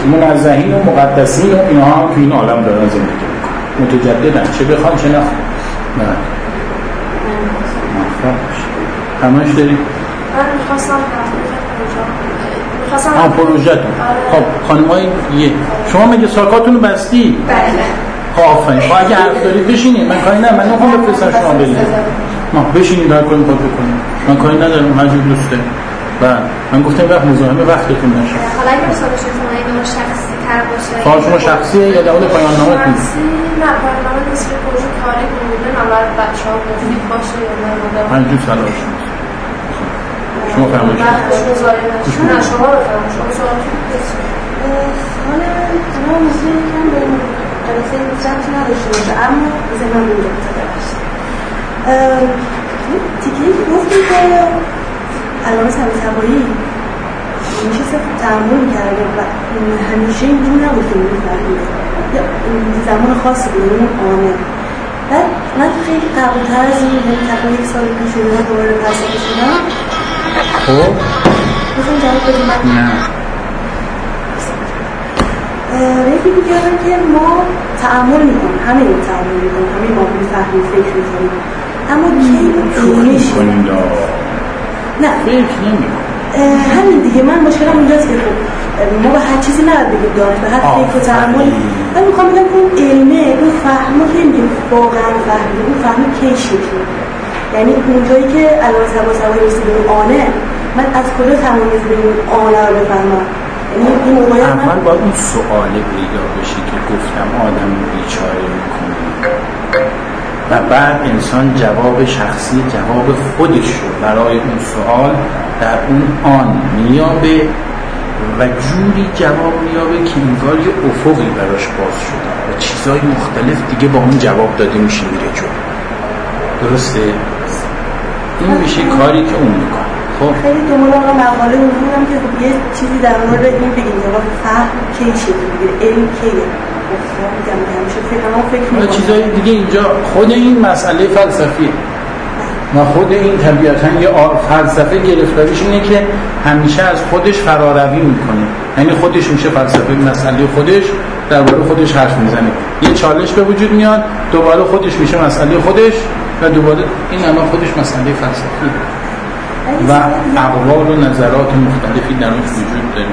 منزهین و مقدسین و اینها هم تو این عالم دارن زندگی میکنن، متجددن، چه بخوان چه نخوان. نه موفق باشی. همش داری؟ من میخواستم پروژه تو. خب خانمای شما مگه ساکاتون رو بستی؟ بله. آفرین. خب اگه حرف دارید بشینید. من کاری نه، من نمیخوام بفرستم شما برید. ما بشینید هر کاری میخواد بکنید. من کاری ندارم، هر جور دوست دارید. بله من گفتم وقت مزاحم وقتتون نشه. حالا اگه سوال شما شخصی تر باشه. سوال شما شخصیه یا در مورد پایان نامه کنید؟ شخصی نه، پایان نامه نیست که پروژه کاری بوده، نظر بچه‌ها مفید باشه یا نه. من جو سلام شما فرمایید. نه شما بفرمایید. شما سوالتون بپرسید. حالا انا موضوعی که به جلسه گفتم نداشته باشه، اما ذهنم اونجا متوجه شد. تیکه‌ای که گفتیم که علامه سبایی میشه صرف تعامل کرده و همیشه اینجور نبود که می‌فهمید. یا زمان خاصی بود اون آنه. بعد من خیلی قبل‌تر از این تقریبا 1 سال پیش اومدم دوباره فلسفه شدم. خب میخوام جواب بدیم. نه فکر می‌کردم که ما تعامل می‌کنیم، همه رو تعامل می‌کنیم، همه ما می‌فهمیم، فکر می‌کنیم، اما کی می‌کنیم نه فکر نمی‌کنیم. همین دیگه من مشکلم اونجاست که خب ما به هر چیزی نباید بگیم دانش، به هر فکر و تعامل. من می‌خوام بگم که اون علمه، اون فهمو که میگیم واقعا فهمید، اون فهم کی شکل، یعنی اونجایی که علامه سبایی رسید به آنه، من از کجا تمایز بین آنه رو بفهمم؟ اول باید اون سواله پیدا بشه که گفتم آدم بیچاره میکنه و بعد انسان جواب شخصی جواب خودش رو برای اون سوال در اون آن میابه و جوری جواب میابه که انگار یه افقی براش باز شده و چیزای مختلف دیگه با اون جواب داده میشه میره جو. درسته؟ این میشه کاری که اون میکنه. خیلی دنبال آقا مقاله می‌خونم که خب یه چیزی در مورد این بگیم که فهم کی شکل میگیره، علم کیه. خب چیزای دیگه اینجا خود این مسئله فلسفیه و خود این طبیعتاً یه فلسفه گرفتاریش اینه که همیشه از خودش فراروی میکنه، یعنی خودش میشه فلسفه، مسئله خودش درباره خودش حرف میزنه، یه چالش به وجود میاد دوباره خودش میشه مسئله خودش و دوباره این اما خودش مسئله فلسفیه و اقوال و نظرات مختلفی در اون وجود داره.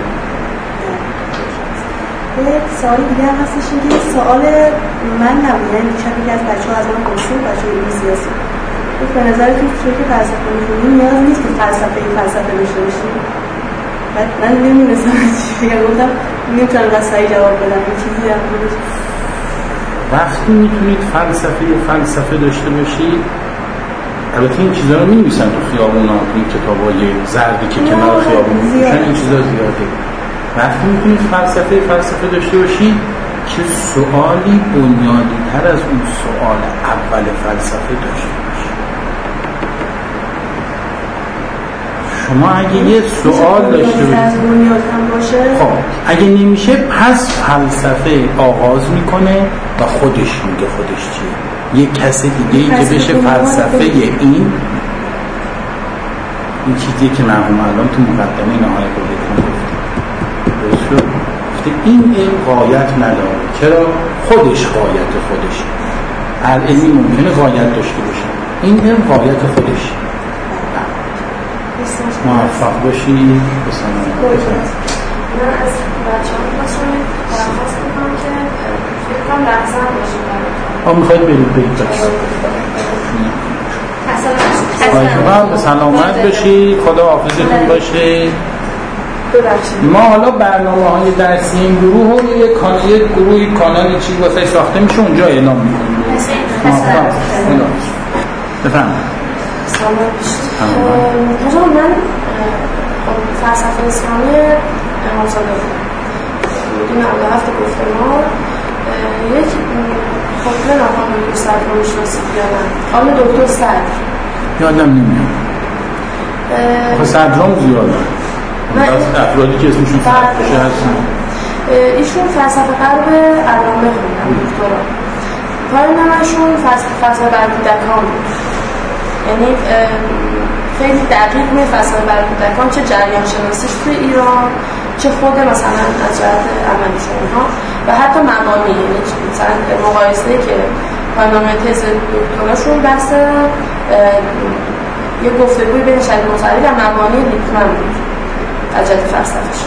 یک سوال دیگه هم هستش که سوال من نبود، یعنی شاید یکی از بچه‌ها از من پرسید، بچه‌های علم سیاسی. به نظرتون که فلسفه می‌خونید نیاز نیست که فلسفه داشته باشید. بعد من نمی‌دونستم چی بگم، گفتم نمی‌تونم صحیح جواب بدم، این چیزی هم بود. وقتی میتونید فلسفه داشته باشید، البته این چیزا رو می‌نویسن تو خیابونا، تو این کتابای زردی که کنار خیابون می‌فروشن، این چیزا زیاده. وقتی میتونید فلسفه داشته باشید که سوالی بنیادی تر از اون سوال اول فلسفه داشته باشید. شما اگه یه سوال داشته باشید، خب اگه نمیشه پس فلسفه آغاز میکنه و خودش میگه خودش چیه، یه کس دیگه‌ای که بشه فلسفه این چیزی که مرحوم الان تو مقدمه نهایی گفتم این علم غایت نداره. چرا؟ خودش غایت خودش. هر علمی ممکنه غایت داشته باشه، این علم غایت خودش. موفق باشی. بسم الله. من از بچه‌ها خواستم درخواست کنم که فکرم لحظه‌ام باشه. میخواید برید به سلامت باشی، خدا حافظتون باشه. ما حالا برنامه‌های درسی این گروه رو یه گروهی کانال چیز واسه ساخته میشه، اونجا اعلام می‌کنیم. بفرمایید. سلام باشید. من فلسفه اسلامی مطالعه این 97 گفتمان یک خطبه نخواهم صدر رو میشناسید یا نه؟ خانم دکتر صدر یادم نمیاد. صدرام زیاده از افرادی که اسمشون صدر بشه هستن. ایشون فلسفه غرب علامه خوندن دکترا. پایان‌نامه‌شون فلسفه بر کودکان بود. یعنی خیلی دقیق می فلسفه بر کودکان چه جریان شناسیش توی ایران، چه خود مثلا از جهت عملیشون ها و حتی مقامی، یعنی مثلا مقایسه که پایان‌نامه تز دکتراشون بحث یه گفتگوی بین شهید مطهری و مبانی لیپمن بود از جهت فلسفه‌اش.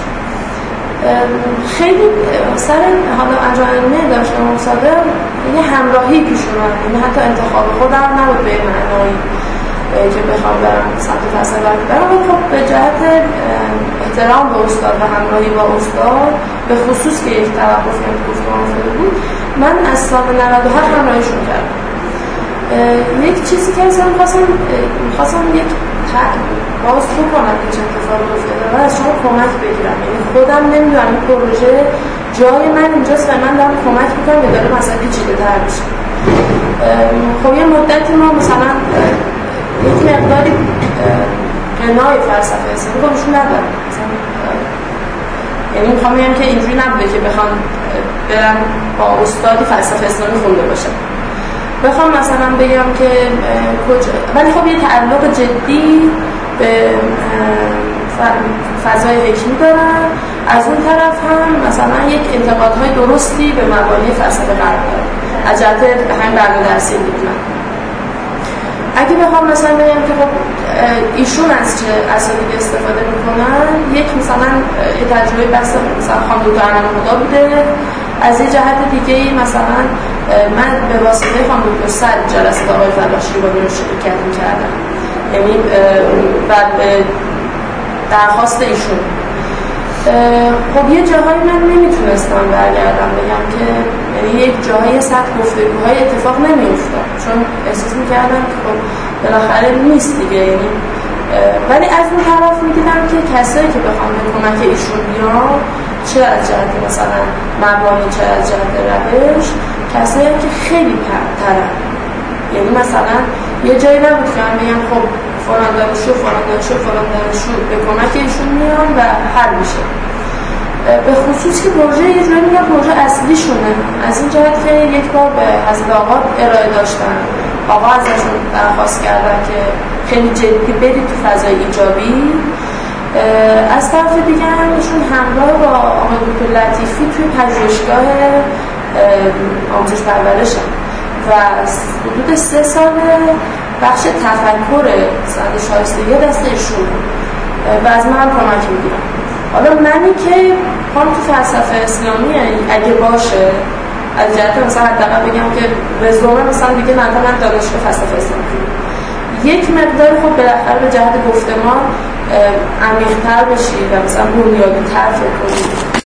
خیلی سر حالا انجام علمی داشتم مصادر یه همراهی پیش اومد، یعنی حتی انتخاب خودم نبود به معنایی که بخوام برم سمت فلسفه برم، ولی خب به جهت احترام به استاد و همراهی با استاد به خصوص که یک توقفی هم گفتمان افتاده بود، من از سال 97 همراهیشون کردم. یک چیزی که اصلا می‌خواستم یک باز تو کنم که چه اتفاقی افتاده و از شما کمک بگیرم، یعنی خودم نمیدونم این پروژه جای من اینجاست و من دارم کمک میکنم که داره مثلا پیچیده‌تر بشه. خب یه مدتی ما مثلا یک مقداری قنای فلسفه اسلامی رو بهشون ندارم، یعنی میخوام بگم که اینجوری نبوده که بخوام برم با استادی فلسفه اسلامی خونده باشم، بخوام مثلا بگم که کجا، ولی خب یه تعلق جدی به فضای حکمی دارن، از اون طرف هم مثلا یک انتقادهای درستی به مبانی فلسفه غرب دارن از جهت همین برنامه درسی لیپمن. اگه بخوام مثلا بگم که خب ایشون از چه اساتیدی استفاده میکنن، یک مثلا یه تجربه بحث مثلا خانم دکتر امنه خدا بوده، از یه جهت دیگه مثلا من به واسطه خانم دکتر صد جلسه آقای فلاشی با رو شرکت میکردم، یعنی بعد به درخواست ایشون. خب یه جاهایی من نمیتونستم برگردم بگم که یعنی یک جاهای سطح گفتگوهای اتفاق نمیافتاد، چون احساس میکردم که خب بالاخره نیست دیگه، یعنی ولی از اون طرف میدیدم که کسایی که بخوام به کمک ایشون بیان، چه از جهت مثلا مبانی چه از جهت روش، کسایی که خیلی پرترن، یعنی مثلا یه جایی نبود که من بگم خب فلان دانشجو به کمک ایشون میان و حل میشه. به خصوص که پروژه یه جوری میگم پروژه اصلی شونه، از این جهت که یک بار به حضرت آقا ارائه داشتن، آقا ازشون درخواست کردن که خیلی جدی برید تو فضای ایجابی. از طرف دیگه همشون همراه با آقای دکتر لطیفی توی پژوهشگاه آموزش پرورشن و حدود 3 سال بخش تفکر سند شایستگی دست ایشون و از من کمک میگیرم. حالا منی که هم تو فلسفه اسلامی اگه باشه از جهت مثلا حداقل بگم که رزومه مثلا دیگه من دانشگاه فلسفه اسلامی یک مقدار خب بالاخره به جهت گفتمان عمیق‌تر بشی و مثلا بنیادی‌تر فکر کنی.